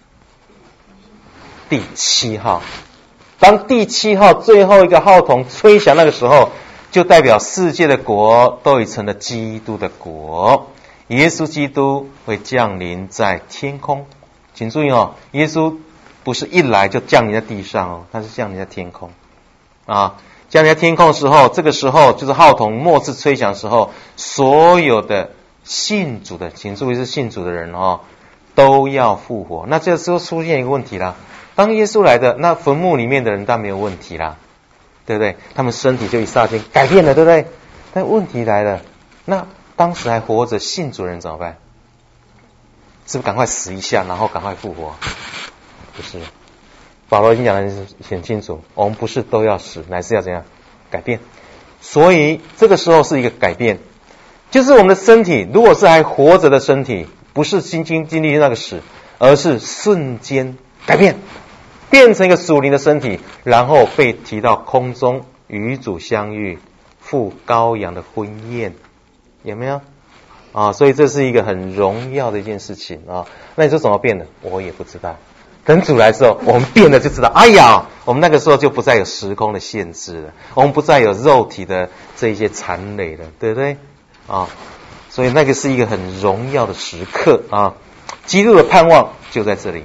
第7号。当第7号最后一个号筒吹响那个时候，就代表世界的国都已成了基督的国，耶稣基督会降临在天空。请注意耶稣不是一来就降临在地上他是降临在天空降临在天空的时候，这个时候就是号筒末次吹响的时候，所有的信主的，请注意是信主的人都要复活。那这时候出现一个问题啦，当耶稣来的，那坟墓里面的人当然没有问题啦，对不对？他们身体就一霎间改变了，对不对？但问题来了，那当时还活着信主的人怎么办？是不是赶快死一下，然后赶快复活？不是，保罗已经讲得很清楚，我们不是都要死，乃是要怎样改变。所以这个时候是一个改变，就是我们的身体如果是还活着的身体，不是经历那个死，而是瞬间改变，变成一个属灵的身体，然后被提到空中与主相遇，赴羔羊的婚宴，有没有所以这是一个很荣耀的一件事情那你说怎么变的？我也不知道。等主来的时候，我们变了就知道。我们那个时候就不再有时空的限制了，我们不再有肉体的这一些残累了，对不对所以那个是一个很荣耀的时刻基督的盼望就在这里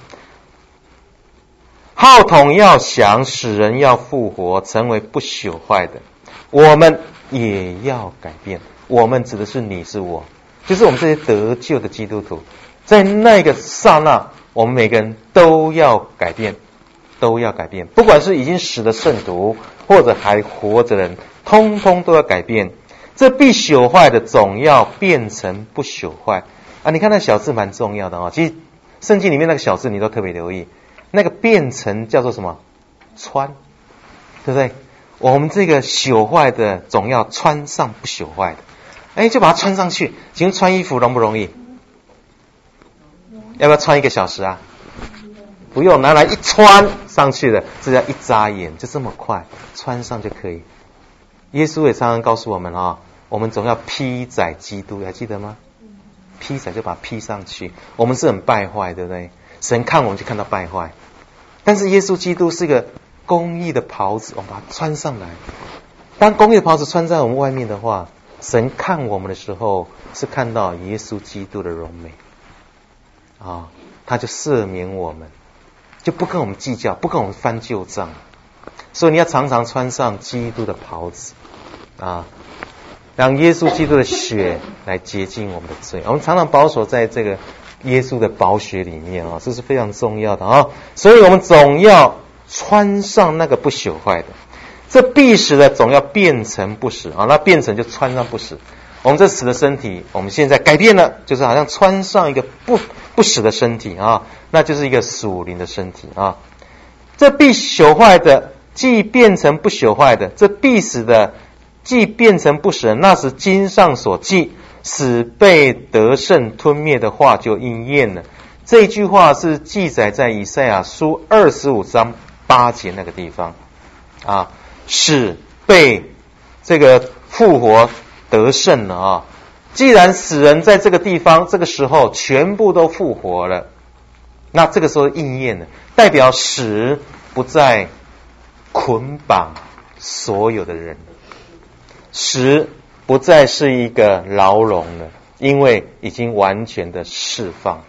号筒要响，使人要复活，成为不朽坏的。我们也要改变。我们指的是你是我，就是我们这些得救的基督徒，在那个刹那，我们每个人都要改变，都要改变。不管是已经死的圣徒，或者还活着的人，通通都要改变。这必朽坏的总要变成不朽坏你看那小字蛮重要的其实圣经里面那个小字你都特别留意，那个变成叫做什么？穿，对不对？我们这个朽坏的总要穿上不朽坏的。就把它穿上去。请问穿衣服容不容易？要不要穿1个小时不用，拿来一穿上去的，这叫一眨眼，就这么快穿上就可以。耶稣也常常告诉我们我们总要披载基督，还记得吗？披载就把它披上去。我们是很败坏，对不对？神看我们就看到败坏，但是耶稣基督是个公义的袍子，我们把它穿上来。当公义的袍子穿在我们外面的话，神看我们的时候是看到耶稣基督的荣美他就赦免我们，就不跟我们计较，不跟我们翻旧账。所以你要常常穿上基督的袍子让耶稣基督的血来洁净我们的罪。我们常常保守在这个耶稣的宝血里面这是非常重要的所以我们总要穿上那个不朽坏的。这必死的总要变成不死那变成就穿上不死。我们这死的身体，我们现在改变了，就是好像穿上一个不死的身体那就是一个属灵的身体这必朽坏的既变成不朽坏的，这必死的既变成不死的，那时经上所记使被得胜吞灭的话就应验了。这一句话是记载在以赛亚书25章8节那个地方使被这个复活得胜了既然死人在这个地方这个时候全部都复活了，那这个时候应验了，代表死不再捆绑所有的人，死不再是一个牢笼了，因为已经完全的释放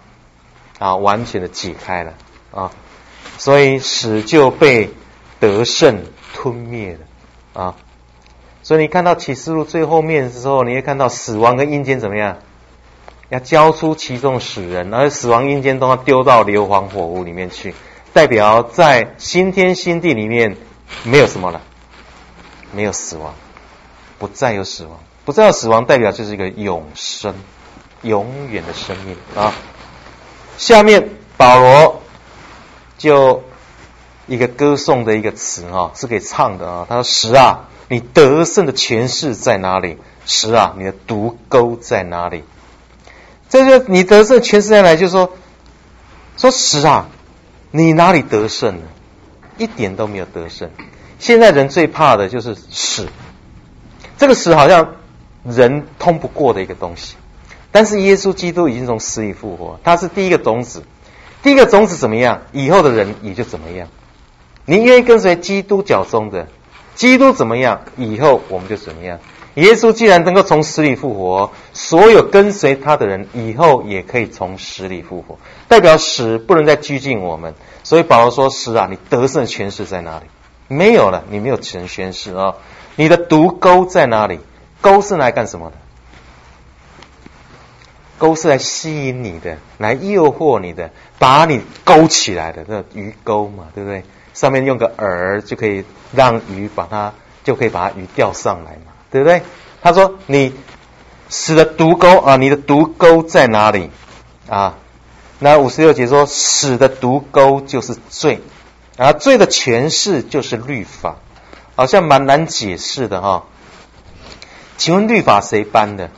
完全的解开了所以死就被得胜吞灭的啊。所以你看到启示录最后面的时候，你会看到死亡跟阴间怎么样？要交出其中死人，而死亡阴间都要丢到硫磺火湖里面去，代表在新天新地里面没有什么了，没有死亡，不再有死亡，不再有死亡，代表就是一个永生，永远的生命啊。下面保罗就一个歌颂的一个词啊，是可以唱的啊。他说：“神啊，你得胜的权势在哪里？神啊，你的毒钩在哪里？”这就你得胜权势在哪里？就是说神啊，你哪里得胜了？一点都没有得胜。现在人最怕的就是死，这个死好像人通不过的一个东西。但是耶稣基督已经从死里复活，他是第一个种子。第一个种子怎么样，以后的人也就怎么样。你愿意跟随基督脚中的，基督怎么样，以后我们就怎么样。耶稣既然能够从死里复活，所有跟随他的人以后也可以从死里复活，代表死不能再拘禁我们。所以保罗说：“死啊，你得胜的权势在哪里？没有了，你没有权势啊！你的毒钩在哪里？钩是拿来干什么的？钩是来吸引你的，来诱惑你的，把你勾起来的，那鱼钩嘛，对不对？上面用个饵就可以让鱼就可以把鱼钓上来嘛，对不对？他说你死的毒钩啊，你的毒钩在哪里啊？那56节说，死的毒钩就是罪，而罪的权势就是律法，好像蛮难解释的哈。请问律法谁颁的？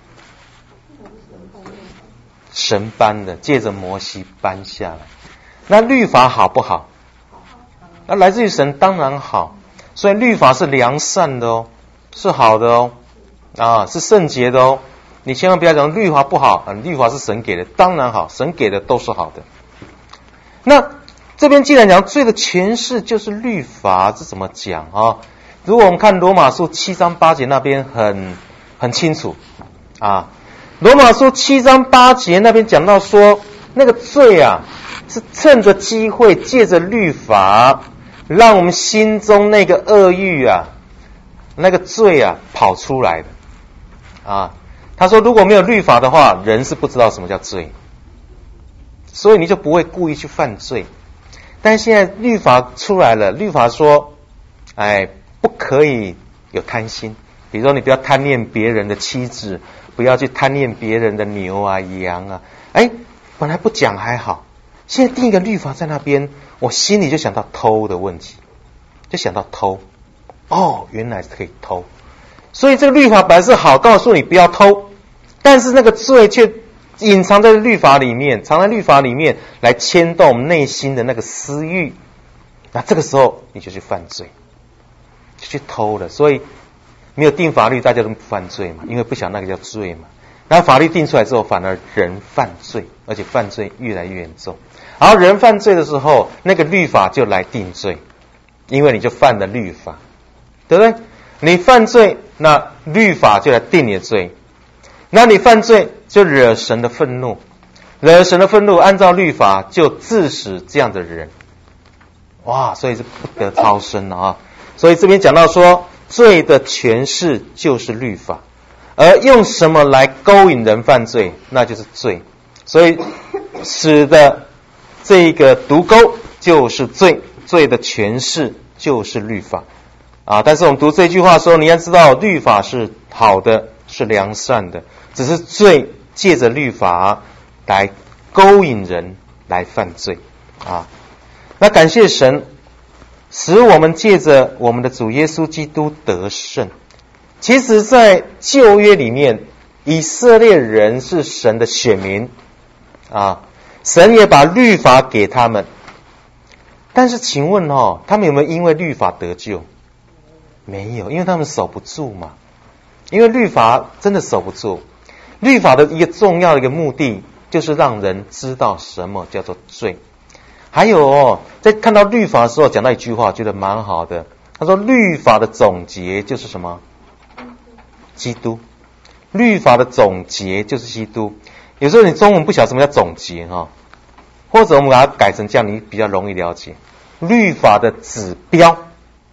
神颁的，借着摩西颁下来。那律法好不好？那来自于神，当然好。所以律法是良善的哦，是好的哦，啊，是圣洁的哦。你千万不要讲律法不好，律法是神给的，当然好，神给的都是好的。那这边既然讲罪的权势就是律法，这怎么讲啊？如果我们看罗马书7章8节那边很清楚啊。罗马书7章8节那边讲到说，那个罪啊，是趁着机会，借着律法，让我们心中那个恶欲啊，那个罪啊跑出来的啊。他说，如果没有律法的话，人是不知道什么叫罪，所以你就不会故意去犯罪。但现在律法出来了，律法说，不可以有贪心，比如说你不要贪恋别人的妻子，不要去贪恋别人的牛啊羊啊。本来不讲还好，现在定一个律法在那边，我心里就想到偷的问题，就想到偷。哦，原来是可以偷，所以这个律法本来是好，告诉你不要偷，但是那个罪却隐藏在律法里面，藏在律法里面来牵动我们内心的那个私欲。那这个时候你就去犯罪，就去偷了。所以没有定法律，大家都不犯罪嘛，因为不想那个叫罪嘛。然后法律定出来之后，反而人犯罪，而且犯罪越来越严重。然后人犯罪的时候，那个律法就来定罪，因为你就犯了律法，对不对？你犯罪，那律法就来定你的罪。那你犯罪就惹神的愤怒，惹神的愤怒，按照律法就致死这样的人。哇，所以是不得超生了啊！所以这边讲到说，罪的权势就是律法，而用什么来勾引人犯罪，那就是罪。所以使的这个毒钩就是罪，罪的权势就是律法啊。但是我们读这句话说，你要知道律法是好的，是良善的，只是罪借着律法来勾引人来犯罪啊。那感谢神，使我们借着我们的主耶稣基督得胜。其实在旧约里面，以色列人是神的选民啊，神也把律法给他们。但是请问他们有没有因为律法得救？没有，因为他们守不住嘛。因为律法真的守不住。律法的一个重要的一个目的，就是让人知道什么叫做罪。还有在看到律法的时候，讲到一句话，觉得蛮好的。他说，律法的总结就是什么？基督。律法的总结就是基督。有时候你中文不晓得什么叫总结或者我们把它改成这样，你比较容易了解。律法的指标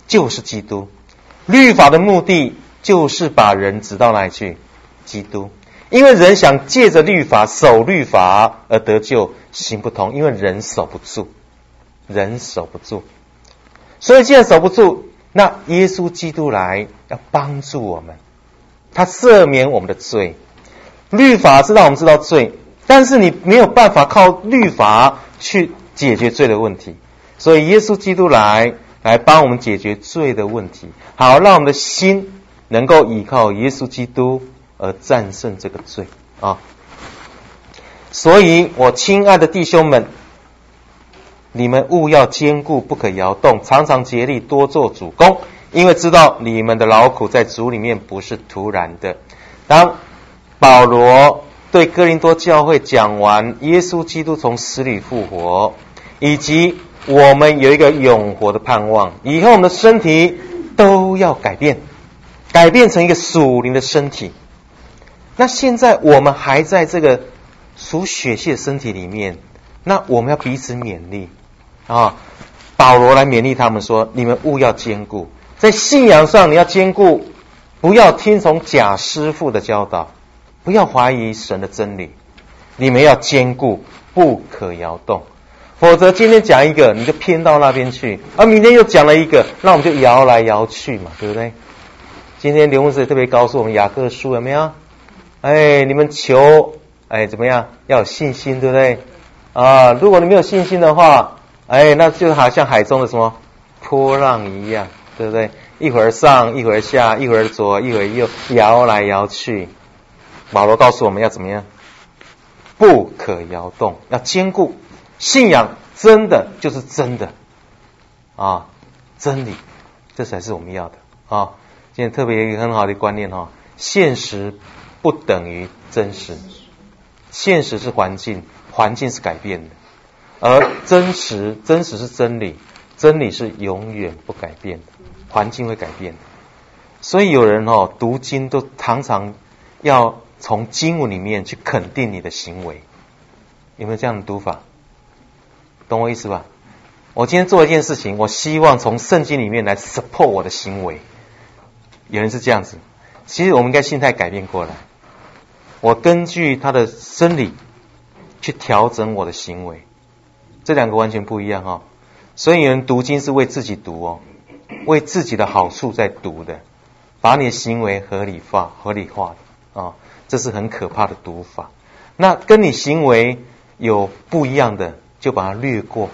就是基督。律法的目的就是把人指到哪里去？基督。因为人想借着律法守律法而得救，行不通，因为人守不住，人守不住。所以既然守不住，那耶稣基督来要帮助我们，他赦免我们的罪。律法是让我们知道罪，但是你没有办法靠律法去解决罪的问题，所以耶稣基督来帮我们解决罪的问题，好让我们的心能够依靠耶稣基督而战胜这个罪啊。所以我亲爱的弟兄们，你们务要坚固，不可摇动，常常竭力多做主工，因为知道你们的劳苦在主里面不是突然的。当保罗对哥林多教会讲完耶稣基督从死里复活，以及我们有一个永活的盼望，以后我们的身体都要改变成一个属灵的身体。那现在我们还在这个属血气的身体里面，那我们要彼此勉励啊。保罗来勉励他们说，你们务要坚固，在信仰上你要坚固，不要听从假师傅的教导，不要怀疑神的真理，你们要坚固，不可摇动，否则今天讲一个你就偏到那边去，而明天又讲了一个，那我们就摇来摇去嘛，对不对？今天刘牧师特别告诉我们雅各书有没有？你们求怎么样？要有信心，对不对？啊，如果你没有信心的话，那就好像海中的什么波浪一样，对不对？一会儿上，一会儿下，一会儿左，一会儿右，摇来摇去。保罗告诉我们要怎么样？不可摇动，要坚固。信仰真的就是真的啊，真理，这才是我们要的啊。今天特别一个很好的观念哈，现实不等于真实，现实是环境，环境是改变的，而真实是真理，真理是永远不改变的，环境会改变的。所以有人读经都常常要从经文里面去肯定你的行为，有没有这样的读法？懂我意思吧？我今天做一件事情，我希望从圣经里面来 support 我的行为。有人是这样子，其实我们应该心态改变过来，我根据他的真理去调整我的行为，这两个完全不一样哦。所以有人读经是为自己读哦，为自己的好处在读的，把你的行为合理化的啊，这是很可怕的读法。那跟你行为有不一样的，就把它略过。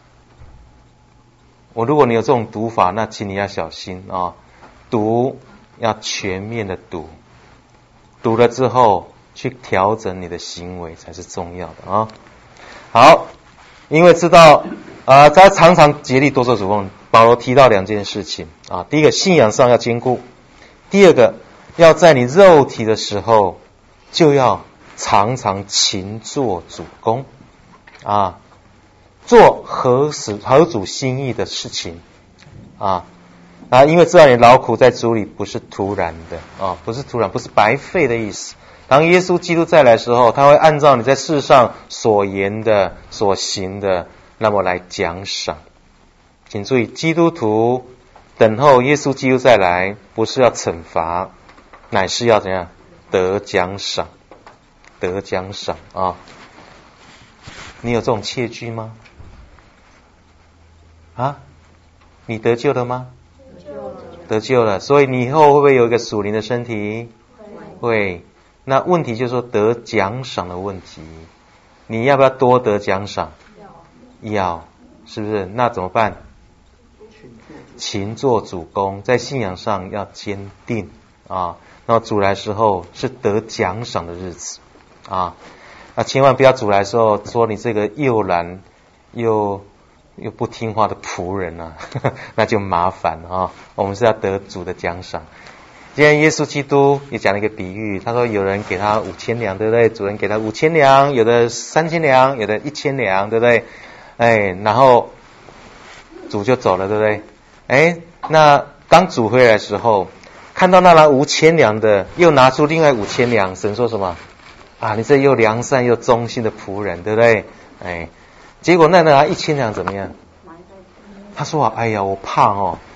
如果你有这种读法，那请你要小心啊，读要全面的读，读了之后去调整你的行为才是重要的啊。好，因为知道他常常竭力多做主工，保罗提到两件事情啊，第一个信仰上要坚固，第二个要在你肉体的时候就要常常勤做主工啊，做合主心意的事情啊，因为知道你劳苦在主里不是突然的啊，不是突然，不是白费的意思。当耶稣基督再来的时候，他会按照你在世上所言的、所行的，那么来奖赏。请注意，基督徒等候耶稣基督再来，不是要惩罚，乃是要怎样？得奖赏，得奖赏啊！你有这种切据吗？啊？你得救了吗？得救了，所以你以后会不会有一个属灵的身体？会。那问题就是说得奖赏的问题，你要不要多得奖赏？要，是不是？那怎么办？勤做主工，在信仰上要坚定啊。那主来的时候是得奖赏的日子啊。那千万不要主来的时候说你这个又懒又不听话的仆人啊，那就麻烦了啊。我们是要得主的奖赏。今天耶稣基督也讲了一个比喻，他说有人给他5000两，对不对？主人给他5000两，有的3000两，有的1000两，对不对？然后主就走了，对不对？那当主回来的时候，看到那拿5000两的又拿出另外5000两，神说什么？你这又良善又忠心的仆人，对不对？结果那拿1000两怎么样？他说哎呀，我怕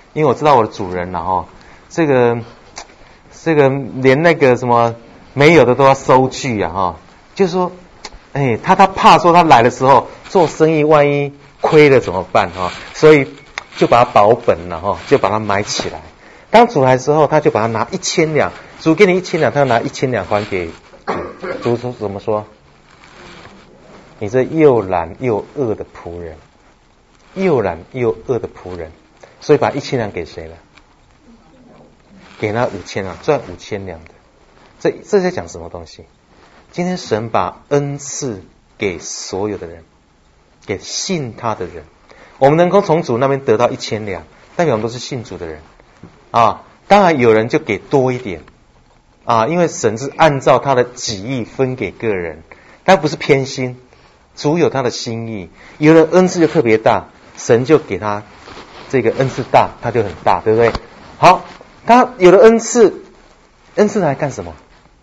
因为我知道我的主人了哈，这个连那个什么没有的都要收据啊哈，就是说，他怕说他来的时候做生意万一亏了怎么办哈，所以就把它保本了哈，就把它买起来。当主来的时候，他就把它拿1000两，主给你1000两，他拿1000两还给主。主说怎么说？你这又懒又恶的仆人，又懒又恶的仆人，所以把1000两给谁了？给那5000两，赚5000两的。这在讲什么东西？今天神把恩赐给所有的人，给信他的人。我们能够从主那边得到1000两，代表我们都是信主的人啊。当然有人就给多一点啊，因为神是按照他的己意分给个人，但不是偏心，主有他的心意。有人恩赐就特别大，神就给他这个恩赐大，他就很大，对不对？好，他有了恩赐来干什么？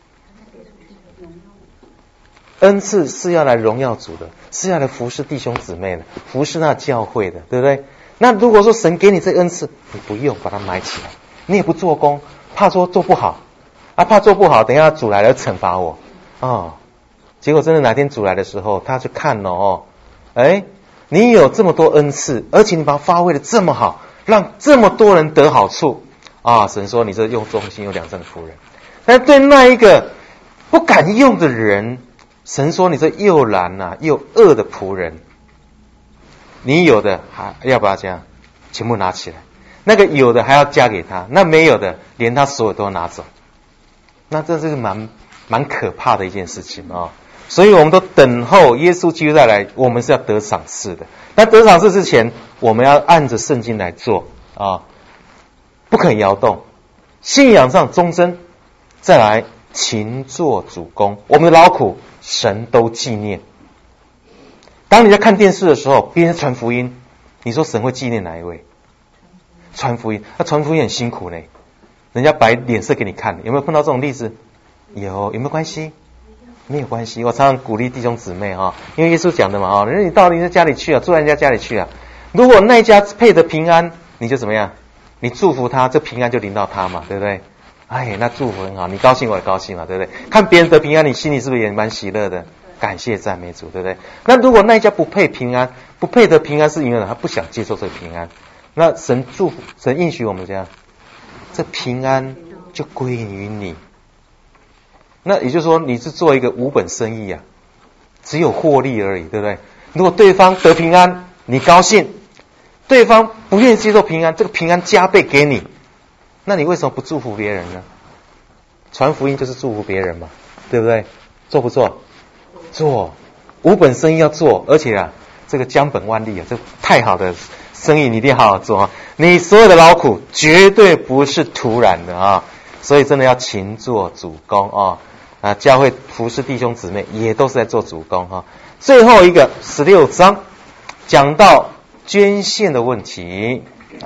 恩赐是要来荣耀主的，是要来服侍弟兄姊妹的，服侍那教会的，对不对？那如果说神给你这恩赐，你不用把它埋起来，你也不做工，怕说做不好啊，怕做不好，等一下主来了惩罚我哦。结果真的哪天主来的时候，他就看了哦，你有这么多恩赐，而且你把它发挥的这么好，让这么多人得好处啊！神说你这用忠心有良善的仆人。但对那一个不敢用的人，神说你这又懒又恶的仆人，你有的还要把它这样全部拿起来，那个有的还要加给他，那没有的连他所有都要拿走。那这是蛮可怕的一件事情啊！所以我们都等候耶稣基督再来，我们是要得赏赐的。那得赏赐之前，我们要按着圣经来做啊，不可摇动，信仰上忠贞，再来勤做主工。我们的劳苦神都纪念。当你在看电视的时候，别人传福音，你说神会纪念哪一位？传福音，传福音很辛苦呢，人家摆脸色给你看，有没有碰到这种例子？有没有关系？没有关系。我常常鼓励弟兄姊妹因为耶稣讲的嘛你到人家家里去住人家家里去如果那一家配得平安，你就怎么样？你祝福他，这平安就临到他嘛，对不对？那祝福很好，你高兴我也高兴嘛，对不对？看别人得平安，你心里是不是也蛮喜乐的？感谢赞美主，对不对？那如果那一家不配平安，不配得平安，是因为他不想接受这个平安。那神祝福，神应许我们这样，这平安就归于你。那也就是说，你是做一个无本生意只有获利而已，对不对？如果对方得平安，你高兴；对方不愿意接受平安，这个平安加倍给你，那你为什么不祝福别人呢？传福音就是祝福别人嘛，对不对？做不做？做，无本生意要做，而且这个将本万利这太好的生意你一定要好好做你所有的劳苦绝对不是徒然的所以真的要勤做主工教会服侍弟兄姊妹也都是在做主工最后一个16章讲到捐献的问题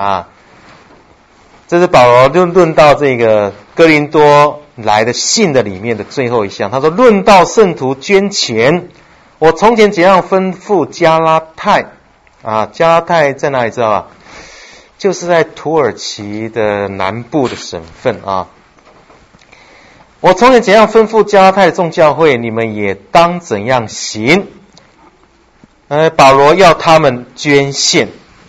这是保罗就论到这个哥林多来的信的里面的最后一项，他说论到圣徒捐钱，我从前怎样吩咐加拉太加拉太在哪里知道就是在土耳其的南部的省份我从前怎样吩咐加拉太的众教会，你们也当怎样行。保罗要他们捐献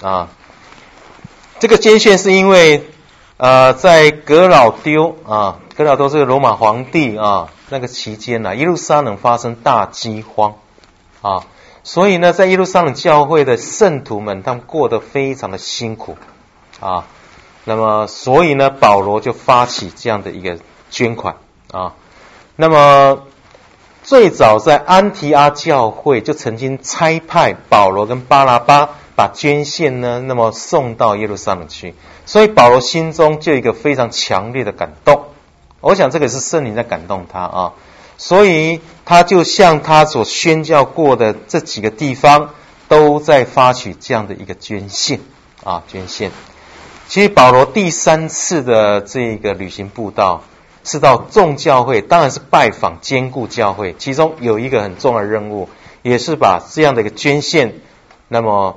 这个捐献是因为在格老丢格老丢是罗马皇帝那个期间耶路撒冷发生大饥荒所以呢，在耶路撒冷教会的圣徒们，他们过得非常的辛苦那么所以呢，保罗就发起这样的一个捐款那么最早在安提阿教会就曾经差派保罗跟巴拿巴把捐献呢那么送到耶路撒冷去，所以保罗心中就有一个非常强烈的感动，我想这个是圣灵在感动他所以他就像他所宣教过的这几个地方都在发起这样的一个捐献捐献。其实保罗第3次的这个旅行布道是到众教会，当然是拜访坚固教会，其中有一个很重要的任务，也是把这样的一个捐献那么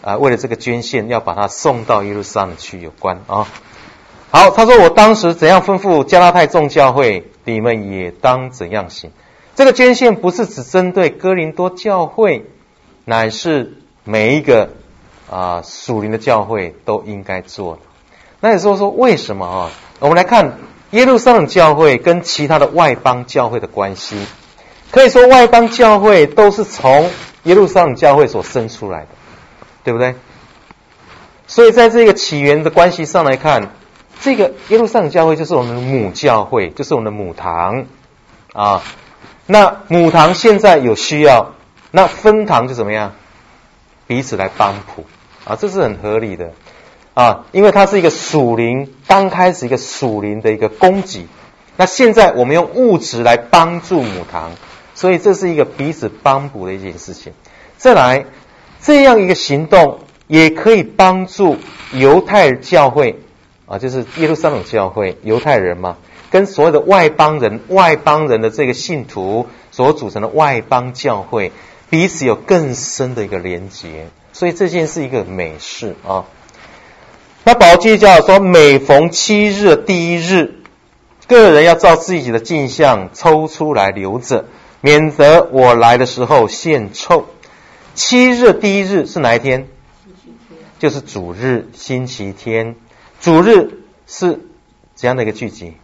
为了这个捐献要把它送到耶路撒冷去有关啊。好，他说我当时怎样吩咐加拉太众教会，你们也当怎样行。这个捐献不是只针对哥林多教会，乃是每一个属灵的教会都应该做的。那也说为什么啊？我们来看耶路撒冷教会跟其他的外邦教会的关系。可以说外邦教会都是从耶路撒冷教会所生出来的，对不对？所以在这个起源的关系上来看，这个耶路撒冷教会就是我们的母教会，就是我们的母堂啊。那母堂现在有需要，那分堂就怎么样？彼此来帮扶啊，这是很合理的啊，因为它是一个属灵，刚开始一个属灵的一个供给。那现在我们用物质来帮助母堂，所以这是一个彼此帮补的一件事情。再来，这样一个行动也可以帮助犹太教会啊，就是耶路撒冷教会，犹太人嘛，跟所有的外邦人的这个信徒所组成的外邦教会，彼此有更深的一个连结，所以这件是一个美事啊。那保罗继续教说，每逢7日的第1日，个人要照自己的镜像抽出来留着，免得我来的时候献臭。7日的第1日是哪一天？就是主日，星期天。主日是怎样的一个聚集？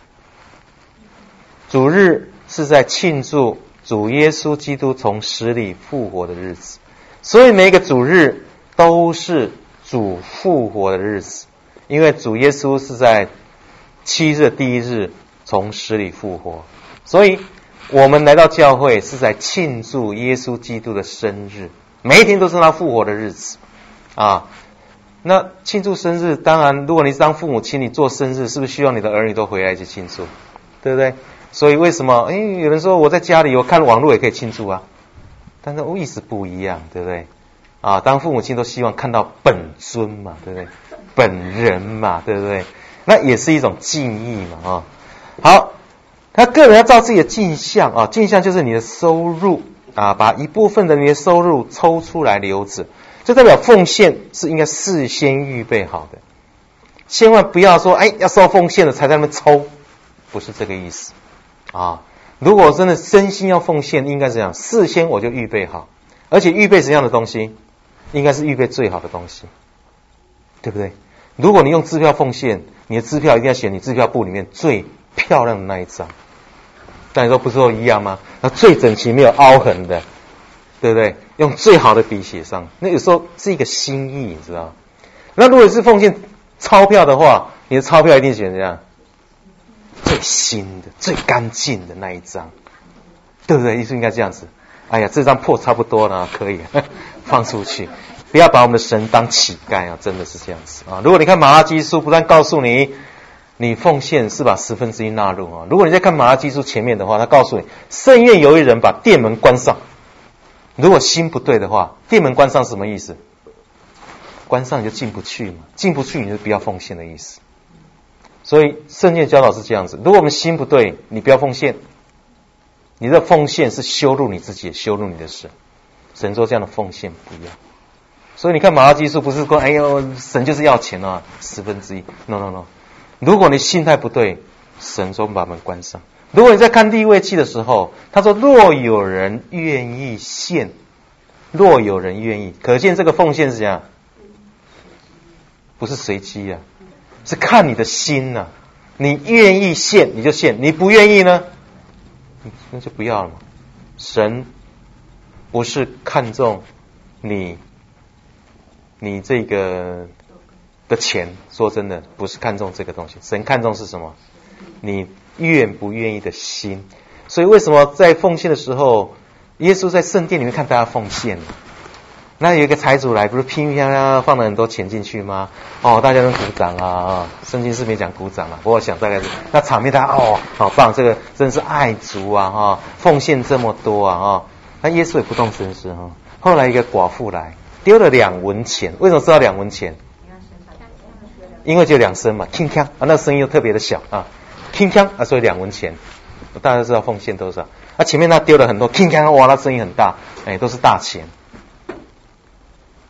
主日是在庆祝主耶稣基督从死里复活的日子，所以每一个主日都是主复活的日子，因为主耶稣是在7日的第1日从死里复活，所以我们来到教会是在庆祝耶稣基督的生日，每一天都是他复活的日子啊。那庆祝生日，当然如果你是当父母亲，你做生日是不是希望你的儿女都回来一起庆祝，对不对？所以为什么有人说我在家里我看网络也可以庆祝啊，但是意思不一样，对不对啊？当父母亲都希望看到本尊嘛，对不对？本人嘛，对不对？那也是一种敬意嘛啊。好，他个人要照自己的镜像啊，镜像就是你的收入啊，把一部分的你的收入抽出来留着，这代表奉献是应该事先预备好的，千万不要说要收奉献了才在那边抽，不是这个意思啊。如果真的真心要奉献，应该是这样，事先我就预备好，而且预备什么样的东西？应该是预备最好的东西，对不对？如果你用支票奉献，你的支票一定要写你支票簿里面最漂亮的那一张，但你说不是都一样吗？那最整齐没有凹痕的，对不对？用最好的笔写上，那有时候是一个心意，你知道吗？那如果是奉献钞票的话，你的钞票一定选怎样？最新的、最干净的那一张，对不对？意思应该这样子。哎呀，这张破差不多了，可以放出去，不要把我们的神当乞丐啊！真的是这样子啊！如果你看马拉基书，不但告诉你，你奉献是把1/10纳入啊。如果你在看马拉基书前面的话，他告诉你，圣愿有一人把殿门关上。如果心不对的话，殿门关上什么意思？关上你就进不去嘛，进不去你就不要奉献的意思。所以圣经教导是这样子，如果我们心不对，你不要奉献，你的奉献是羞辱你自己，羞辱你的神。神说这样的奉献不要。所以你看马拉基书不是说神就是要钱啊，1/10 no， 如果你心态不对，神说把门关上。如果你在看利未记的时候，他说若有人愿意献，若有人愿意，可见这个奉献是怎样？不是随机啊，是看你的心啊。你愿意献你就献，你不愿意呢，那就不要了嘛。神不是看重你这个的钱，说真的不是看重这个东西，神看重是什么？你愿不愿意的心。所以为什么在奉献的时候，耶稣在圣殿里面看大家奉献，那有一个财主来，不是乒乒乓乓放了很多钱进去吗？大家都鼓掌啊！圣经是没讲鼓掌啊，不过我想大概是那场面，大家好棒，这个真是爱主啊！奉献这么多啊！那耶稣也不动声色哈。后来一个寡妇来，丢了2文钱，为什么知道2文钱？因为就2声嘛，铿锵啊，那声音又特别的小啊，铿锵啊，所以2文钱，大家都知道奉献多少。前面他丢了很多铿锵，哇，那声音很大，都是大钱。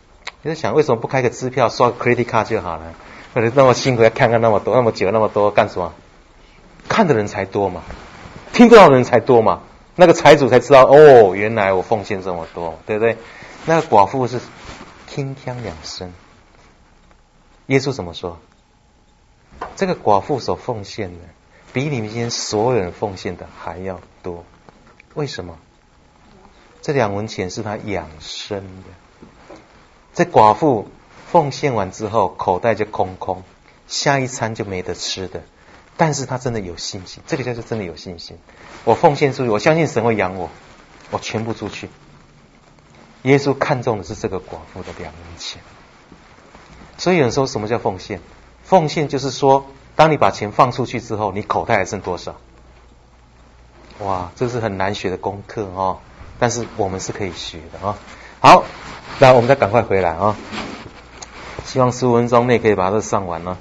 就想为什么不开个支票刷个 credit card 就好了？或者那么辛苦要看那么多那么久那么多干什么？看的人才多嘛，听到的人才多嘛，那个财主才知道哦，原来我奉献这么多，对不对？那个寡妇是铿锵两声。耶稣怎么说？这个寡妇所奉献的，比你们今天所有人奉献的还要多。为什么？这2文钱是他养生的。这寡妇奉献完之后，口袋就空空，下一餐就没得吃的。但是他真的有信心，这个就是真的有信心。我奉献出去，我相信神会养我，我全部出去。耶稣看重的是这个寡妇的2文钱。所以有人说什么叫奉献？奉献就是说，当你把钱放出去之后，你口袋还剩多少？哇，这是很难学的功课哦。但是我们是可以学的啊。好，那我们再赶快回来啊。希望15分钟内可以把这上完了。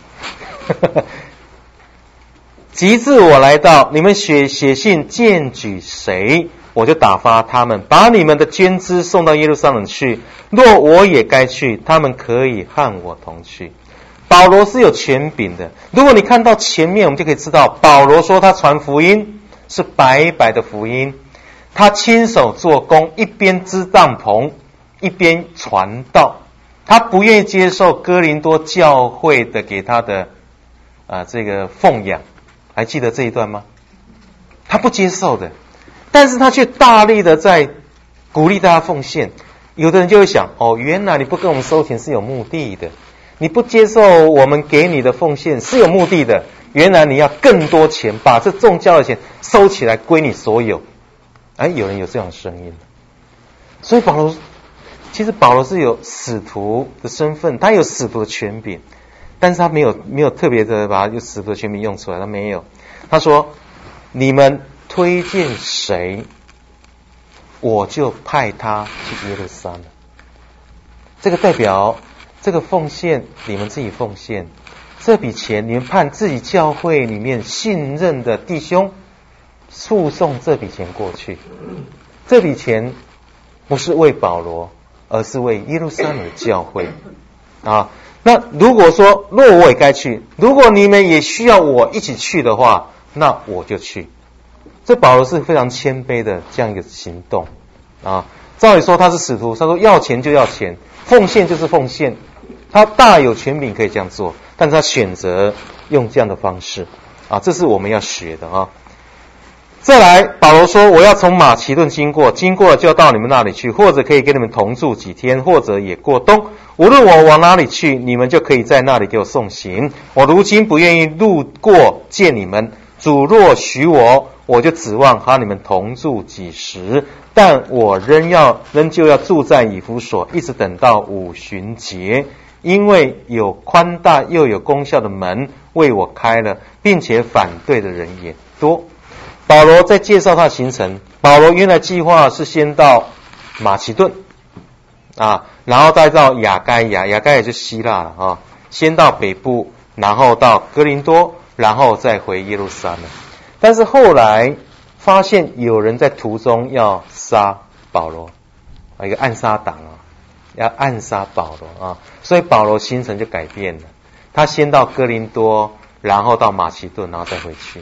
及至我来到，你们写信荐举谁，我就打发他们，把你们的捐资送到耶路撒冷去。若我也该去，他们可以和我同去。保罗是有权柄的。如果你看到前面，我们就可以知道，保罗说他传福音是白白的福音，他亲手做工，一边支帐篷，一边传道。他不愿意接受哥林多教会的给他的这个奉养，还记得这一段吗？他不接受的，但是他却大力的在鼓励大家奉献。有的人就会想，哦，原来你不跟我们收钱是有目的的，你不接受我们给你的奉献是有目的的，原来你要更多钱，把这众教的钱收起来归你所有。有人有这样的声音。所以其实保罗是有使徒的身份，他有使徒的权柄，但是他没有特别的把有使徒的权柄用出来，他没有。他说，你们推荐谁，我就派他去耶路撒冷。这个代表这个奉献你们自己奉献，这笔钱你们判自己教会里面信任的弟兄诉讼这笔钱过去。这笔钱不是为保罗，而是为耶路撒冷的教会啊。那如果说若我也该去，如果你们也需要我一起去的话，那我就去。这保罗是非常谦卑的这样一个行动啊。照理说他是使徒，他说要钱就要钱，奉献就是奉献，他大有权柄可以这样做，但是他选择用这样的方式啊，这是我们要学的啊。再来，保罗说，我要从马其顿经过了就要到你们那里去，或者可以跟你们同住几天，或者也过冬。无论我往哪里去，你们就可以在那里给我送行。我如今不愿意路过见你们，主若许我，我就指望和你们同住几时，但我仍旧要住在以弗所，一直等到五旬节，因为有宽大又有功效的门为我开了，并且反对的人也多。保罗在介绍他的行程。保罗原来计划是先到马其顿然后再到亚该亚就希腊了先到北部，然后到哥林多，然后再回耶路撒冷。但是后来发现有人在途中要杀保罗，一个暗杀党要暗杀保罗所以保罗行程就改变了。他先到哥林多，然后到马其顿，然后再回去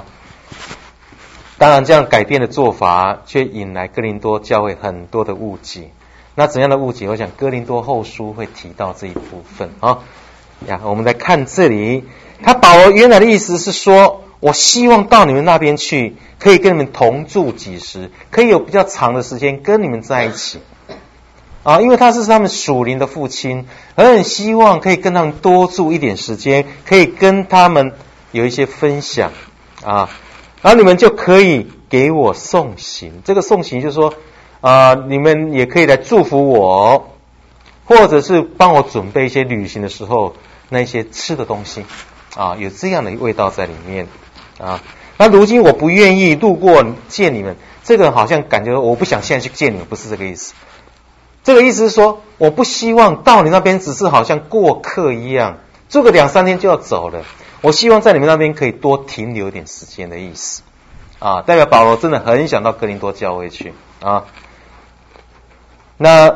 当然这样改变的做法却引来哥林多教会很多的误解。那怎样的误解？我想哥林多后书会提到这一部分我们来看这里，他保罗原来的意思是说，我希望到你们那边去，可以跟你们同住几时，可以有比较长的时间跟你们在一起因为他是他们属灵的父亲，而很希望可以跟他们多住一点时间，可以跟他们有一些分享然后你们就可以给我送行。这个送行就是说你们也可以来祝福我，或者是帮我准备一些旅行的时候那些吃的东西有这样的味道在里面那如今我不愿意路过见你们，这个好像感觉我不想现在去见你们，不是这个意思。这个意思是说，我不希望到你那边只是好像过客一样，住个2-3天就要走了。我希望在你们那边可以多停留一点时间的意思代表保罗真的很想到哥林多教会去那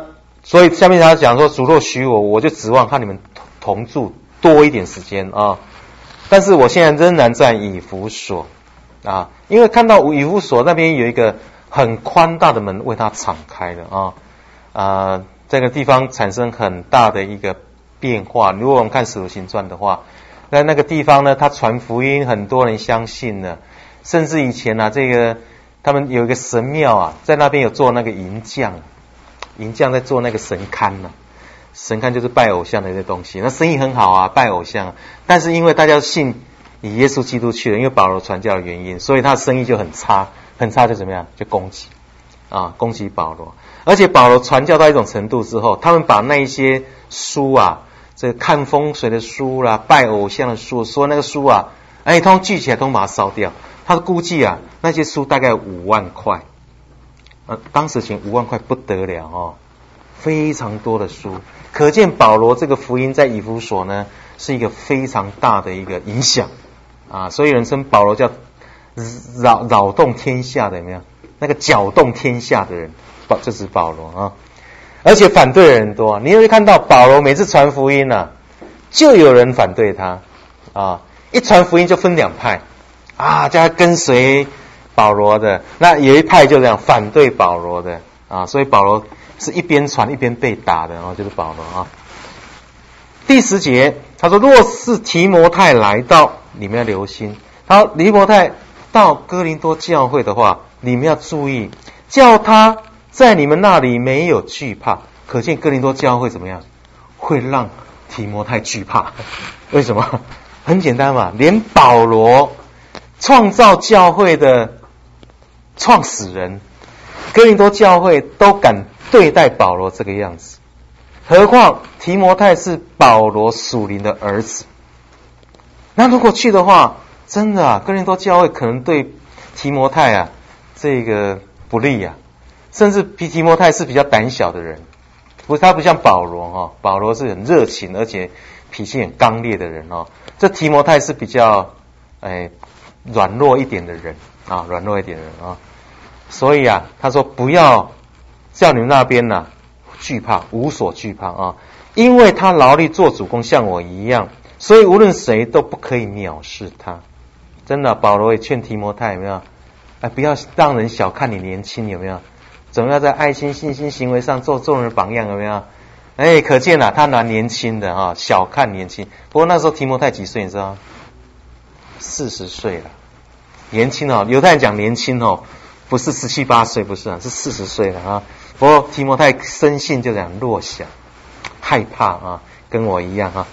所以下面他讲说，主若许我就指望和你们同住多一点时间啊。但是我现在仍然在以弗所啊，因为看到以弗所那边有一个很宽大的门为他敞开了啊，这个地方产生很大的一个变化。如果我们看使徒行传的话，那个地方呢，他传福音，很多人相信了，甚至以前这个他们有一个神庙啊，在那边有做那个银匠在做那个神龛呢。神龛就是拜偶像的一些东西，那生意很好啊，拜偶像。但是因为大家信以耶稣基督去了，因为保罗传教的原因，所以他的生意就很差，很差就怎么样？就攻击保罗。而且保罗传教到一种程度之后，他们把那一些书啊，这个看风水的书啦，拜偶像的书，说那个书啊，通通聚起来，通通把它烧掉。他估计啊，那些书大概5万块，当时钱5万块不得了哦。非常多的书，可见保罗这个福音在以弗所呢是一个非常大的一个影响啊，所以有人称保罗叫扰动天下的，有没有？那个搅动天下的人，就是保罗啊。而且反对的人多，你会看到保罗每次传福音啊，就有人反对他啊，一传福音就分两派啊，叫他跟随保罗的，那有一派就这样反对保罗的啊，所以保罗是一边传一边被打的就是保罗啊。第10节他说，若是提摩太来到，你们要留心。他说提摩太到哥林多教会的话，你们要注意，叫他在你们那里没有惧怕。可见哥林多教会怎么样？会让提摩太惧怕。为什么？很简单嘛，连保罗创造教会的创始人，哥林多教会都敢对待保罗这个样子，何况提摩太是保罗属灵的儿子。那如果去的话，真的哥林多教会可能对提摩太这个不利甚至提摩太是比较胆小的人，他不像保罗保罗是很热情而且脾气很刚烈的人这提摩太是比较软弱一点的人所以他说不要叫你们那边惧怕，无所惧怕因为他劳力做主工，像我一样，所以无论谁都不可以藐视他。真的，保罗也劝提摩太，有没有？不要让人小看你年轻，有没有？总要在爱心、信心、行为上做众人的榜样，有没有？可见他蛮年轻的小看年轻。不过那时候提摩太几岁，你知道吗？40岁了，年轻犹太人讲年轻不是17、18岁，不是是40岁了不过提摩太生性就讲弱小，害怕跟我一样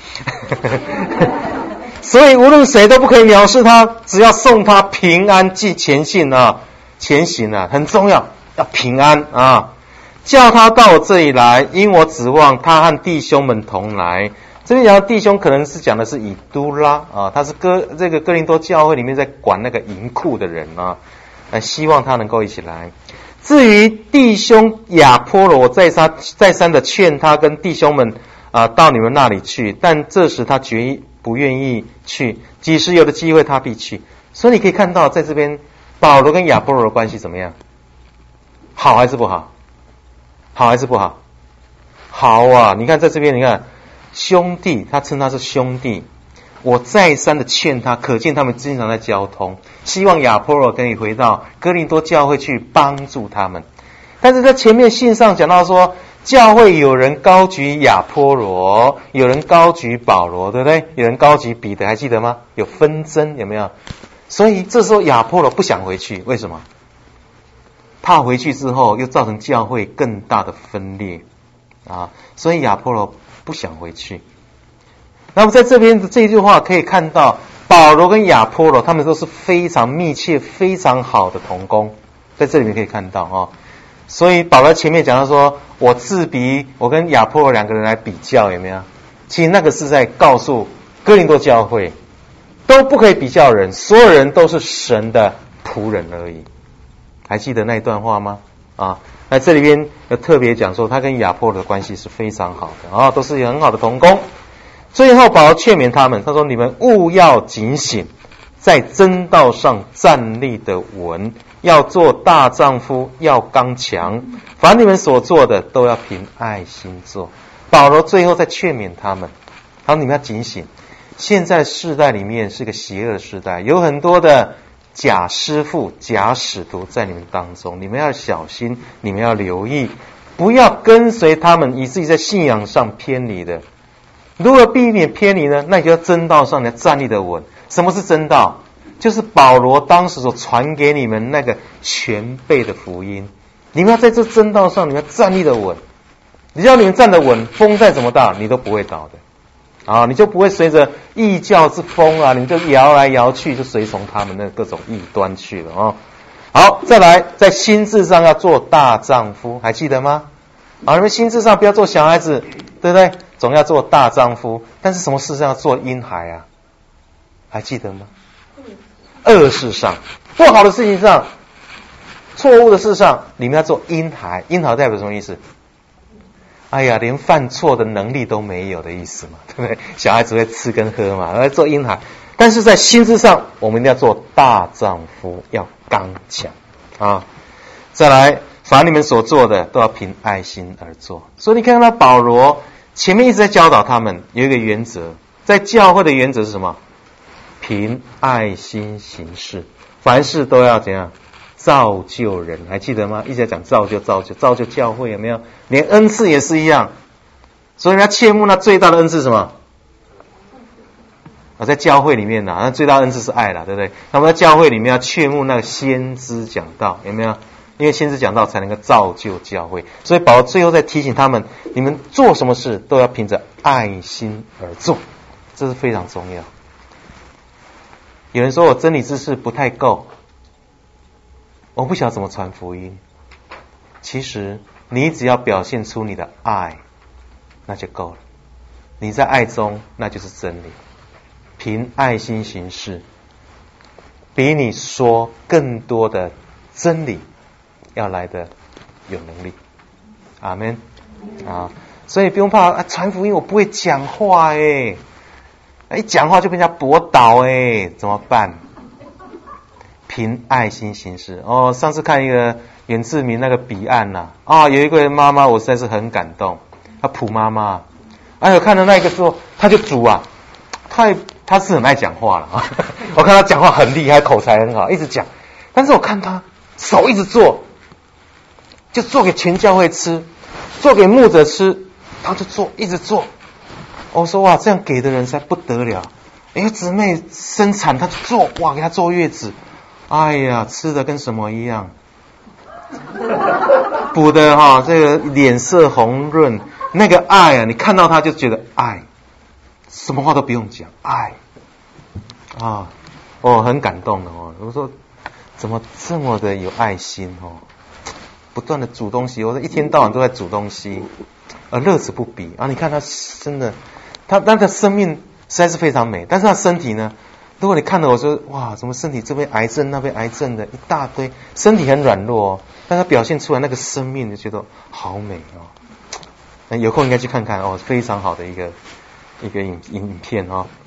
所以无论谁都不可以藐视他，只要送他平安即前行很重要，要平安叫他到我这里来，因我指望他和弟兄们同来。这边讲的弟兄可能是讲的是以都拉他是这个哥林多教会里面在管那个银库的人希望他能够一起来。至于弟兄亚波罗，再三的劝他跟弟兄们到你们那里去，但这时他决不愿意去，即使有的机会他必去。所以你可以看到在这边保罗跟亚波罗的关系怎么样？好还是不好？好还是不好？好你看在这边，你看兄弟，他称他是兄弟，我再三的劝他，可见他们经常在交通，希望亚波罗可以回到哥林多教会去帮助他们。但是在前面信上讲到说，教会有人高举亚波罗，有人高举保罗，对不对？有人高举彼得，还记得吗？有纷争，有没有？所以这时候亚波罗不想回去，为什么？怕回去之后又造成教会更大的分裂所以亚波罗不想回去。那么在这边的这一句话可以看到，保罗跟亚波罗他们都是非常密切、非常好的同工，在这里面可以看到所以保罗前面讲到说，我自比我跟亚波罗两个人来比较，有没有？其实那个是在告诉哥林多教会都不可以比较人，所有人都是神的仆人而已。还记得那一段话吗？那这里边要特别讲说，他跟亚波罗的关系是非常好的都是很好的同工。最后保罗劝勉他们，他说你们务要警醒， 在真道上站立的稳，要做大丈夫，要刚强。凡你们所做的，都要凭爱心做。保罗最后再劝勉他们，他说你们要警醒，现在世代里面是个邪恶的世代，有很多的假师傅、假使徒在你们当中，你们要小心，你们要留意，不要跟随他们，以至于在信仰上偏离的。如何避免偏离呢？那你就要真道上你要站立的稳。什么是真道？就是保罗当时所传给你们那个全备的福音。你们要在这真道上，你们要站立的稳。只要你们站得稳，风再怎么大，你都不会倒的。啊，你就不会随着异教之风啊，你就摇来摇去，就随从他们的各种异端去了啊。好，再来，在心智上要做大丈夫，还记得吗？啊，你们心智上不要做小孩子，对不对？总要做大丈夫。但是什么事上要做婴孩啊？还记得吗？恶事上，不好的事情上，错误的事上，你们要做婴孩。婴孩代表什么意思？哎呀，连犯错的能力都没有的意思嘛，对不对？小孩子会吃跟喝嘛，来做婴孩。但是在心智上，我们一定要做大丈夫，要刚强啊。再来，凡你们所做的，都要凭爱心而做。所以你看到保罗前面一直在教导他们有一个原则，在教会的原则是什么？凭爱心行事，凡事都要怎样？造就人，还记得吗？一直在讲造就教会，有没有？连恩赐也是一样。所以你要切慕那最大的恩赐是什么？在教会里面呢，那最大的恩赐是爱啦，对不对？那么在教会里面要切慕那个先知讲道，有没有？因为先知讲道才能够造就教会。所以保罗最后再提醒他们，你们做什么事都要凭着爱心而做，这是非常重要。有人说我真理知识不太够，我不晓得怎么传福音。其实你只要表现出你的爱，那就够了。你在爱中，那就是真理。凭爱心行事，比你说更多的真理要来的有能力。阿们啊！所以不用怕传福音我不会讲话一讲话就被人家驳倒怎么办？凭爱心行事。上次看一个原住民那个彼岸有一个妈妈，我实在是很感动。她普妈妈，我看到那个时候，她就煮她是很爱讲话了我看她讲话很厉害，口才很好，一直讲。但是我看她手一直做，就做给全教会吃，做给牧者吃，她就做，一直做。我说哇，这样给的人才不得了。姊妹生产，她就做，哇，给她坐月子。哎呀，吃的跟什么一样，补的这个脸色红润，那个爱你看到他就觉得爱，什么话都不用讲，爱很感动的我说怎么这么的有爱心不断的煮东西，我说一天到晚都在煮东西，乐此不疲你看他真的，他的生命实在是非常美，但是他身体呢？如果你看到我说哇，怎么身体这边癌症那边癌症的一大堆，身体很软弱但他表现出来那个生命，就觉得好美有空应该去看看非常好的一个影片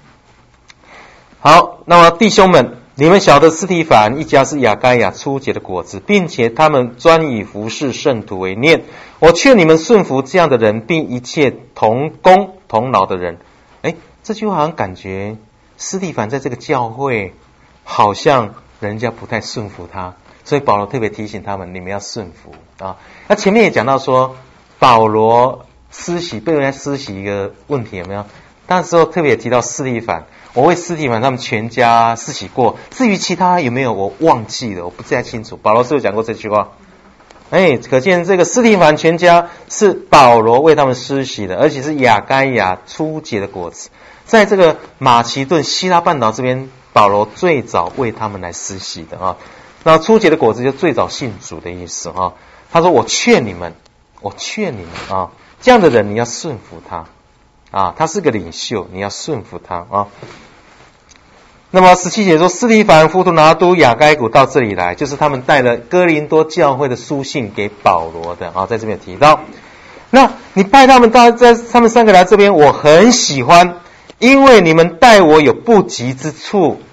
好，那么弟兄们，你们晓得司提反一家是亚该亚初结的果子，并且他们专以服侍圣徒为念。我劝你们顺服这样的人，并一切同工同劳的人。这句话好像感觉司提反在这个教会好像人家不太顺服他，所以保罗特别提醒他们，你们要顺服那前面也讲到说，保罗被人家施洗一个问题有没有？那时候特别提到司提反，我为司提反他们全家施洗过，至于其他有没有我忘记了，我不太清楚。保罗是不是讲过这句话？可见这个司提反全家是保罗为他们施洗的，而且是亚该亚初结的果子。在这个马其顿希腊半岛这边，保罗最早为他们来施洗的那初结的果子就最早信主的意思他说我劝你们这样的人你要顺服他他是个领袖，你要顺服他那么17节说，司提反、弗图拿都、亚该古到这里来，就是他们带了哥林多教会的书信给保罗的在这边有提到。那你派他们在他们三个来这边，我很喜欢，因为你们待我有不及之处，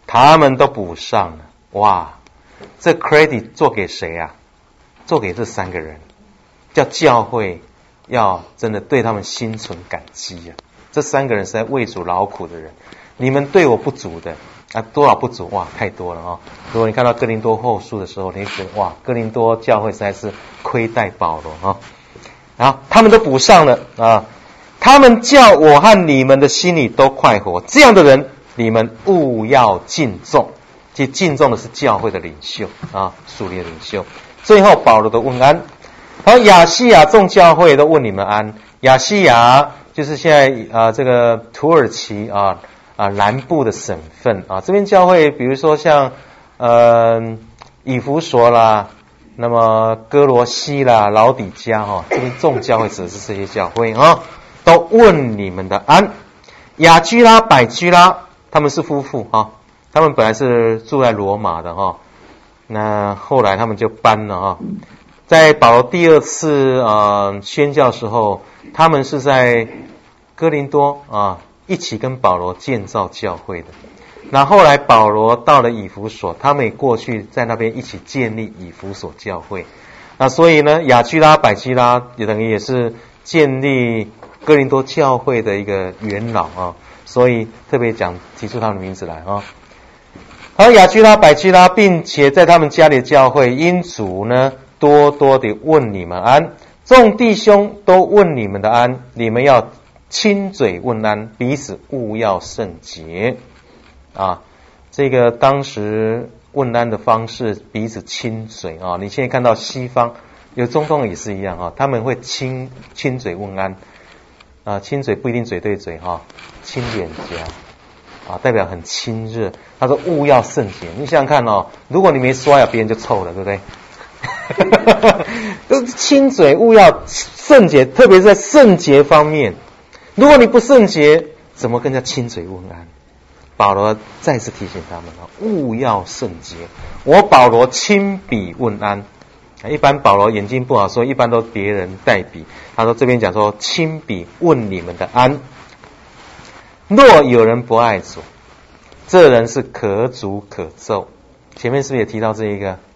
他们都补上了。哇，这 credit 做给谁啊？做给这3个人，叫教会要真的对他们心存感激啊！这3个人是在为主劳苦的人，你们对我不足的啊，多少不足？哇，太多了啊！如果你看到哥林多后书的时候，你会觉得哇，哥林多教会实在是亏待保罗啊！然后他们都补上了啊，他们叫我和你们的心里都快活，这样的人你们务要敬重。其实敬重的是教会的领袖啊，属灵的领袖。最后保罗的问安，好，亚细亚众教会都问你们安。亚细亚就是现在这个土耳其南部的省份啊，这边教会比如说像以弗所啦，那么哥罗西啦、老底嘉这边众教会指的是这些教会都问你们的安。雅居拉、百居拉他们是夫妇他们本来是住在罗马的那后来他们就搬了在保罗第2次宣教时候，他们是在哥林多一起跟保罗建造教会的。那后来保罗到了以弗所，他们也过去在那边一起建立以弗所教会。那所以呢，雅居拉、百居拉也等于也是建立哥林多教会的一个元老所以特别提出他们的名字来而雅居拉、百居拉，并且在他们家里的教会，因主呢多多的问你们安，众弟兄都问你们的安，你们要亲嘴问安，彼此务要圣洁这个当时问安的方式，彼此亲嘴你现在看到西方有中东也是一样他们会亲嘴问安亲嘴不一定嘴对嘴亲脸颊代表很亲热。他说务要圣洁，你想想看如果你没刷牙，别人就臭了，对不对？亲嘴务要圣洁，特别是在圣洁方面，如果你不圣洁，怎么跟人家亲嘴问安？保罗再次提醒他们务要圣洁。我保罗亲笔问安，一般保罗眼睛不好，所以一般都别人代笔。他说这边讲说亲笔问你们的安。若有人不爱主，这人是可诅可咒。前面是不是也提到这一个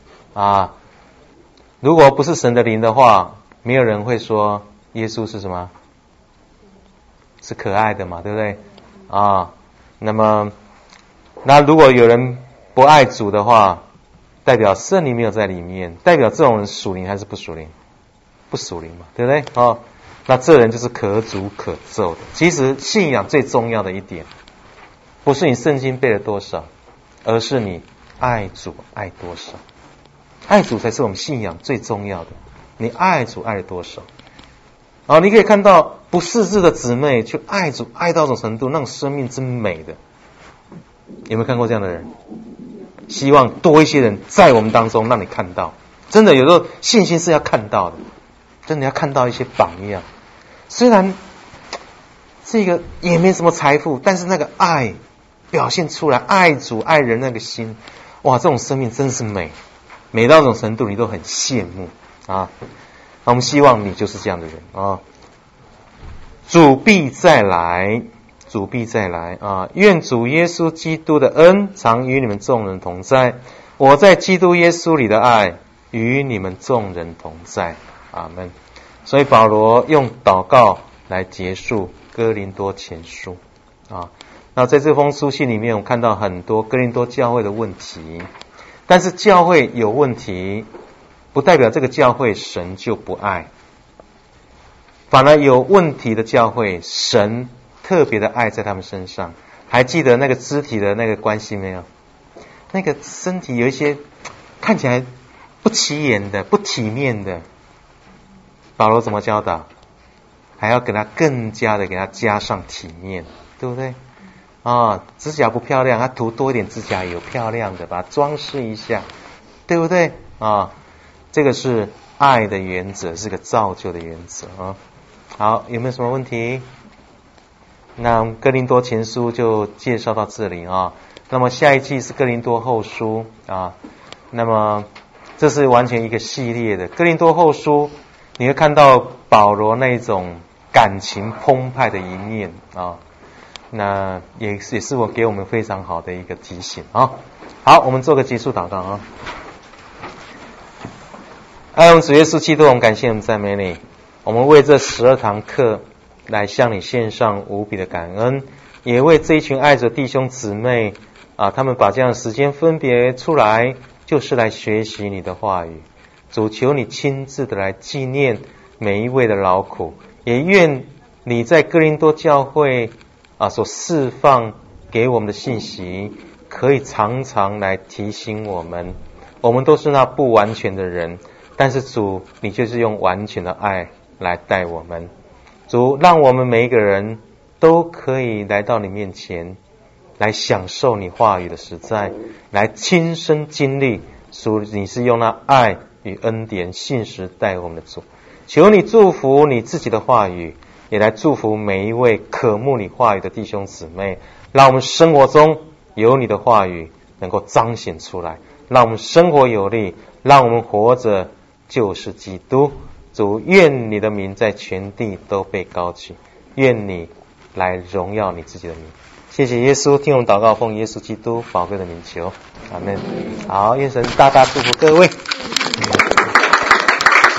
如果不是神的灵的话，没有人会说耶稣是什么？是可爱的嘛，对不对那么那如果有人不爱主的话，代表圣灵没有在里面，代表这种人属灵还是不属灵？不属灵嘛，对不对那这人就是可诅可咒的。其实信仰最重要的一点，不是你圣经背了多少，而是你爱主爱多少。爱主才是我们信仰最重要的。你爱主爱了多少你可以看到不识字的姊妹去爱主爱到这种程度，那种生命真美的。有没有看过这样的人？希望多一些人在我们当中让你看到。真的有时候信心是要看到的，真的要看到一些榜样。虽然这个也没什么财富，但是那个爱表现出来，爱主爱人那个心，哇，这种生命真是美，美到这种程度你都很羡慕我们希望你就是这样的人主必再来，主必再来愿主耶稣基督的恩常与你们众人同在，我在基督耶稣里的爱与你们众人同在，阿们。所以保罗用祷告来结束哥林多前书那在这封书信里面，我看到很多哥林多教会的问题，但是教会有问题不代表这个教会神就不爱，反而有问题的教会神特别的爱在他们身上。还记得那个肢体的那个关系没有？那个身体有一些看起来不起眼的、不体面的，保罗怎么教导？还要给他更加的给他加上体面，对不对指甲不漂亮，他涂多一点指甲油漂亮的，把它装饰一下，对不对这个是爱的原则，是个造就的原则好，有没有什么问题？那哥林多前书就介绍到这里那么下一季是哥林多后书那么这是完全一个系列的哥林多后书，你会看到保罗那种感情澎湃的一面那也是我给我们非常好的一个提醒啊。好，我们做个结束祷告啊。爱我们主耶稣基督，我们感谢我们赞美你，我们为这12堂课来向你献上无比的感恩，也为这一群爱着弟兄姊妹他们把这样的时间分别出来，就是来学习你的话语。主，求你亲自的来纪念每一位的劳苦，也愿你在哥林多教会所释放给我们的信息，可以常常来提醒我们，我们都是那不完全的人，但是主，你就是用完全的爱来带我们。主，让我们每一个人都可以来到你面前，来享受你话语的实在，来亲身经历主你是用那爱与恩典信实带我们的主。求你祝福你自己的话语，也来祝福每一位渴慕你话语的弟兄姊妹，让我们生活中有你的话语能够彰显出来，让我们生活有力，让我们活着就是基督。主，愿你的名在全地都被高举，愿你来荣耀你自己的名。谢谢耶稣，听我们祷告，奉耶稣基督宝贵的名求，阿们。好，愿神大大祝福各位。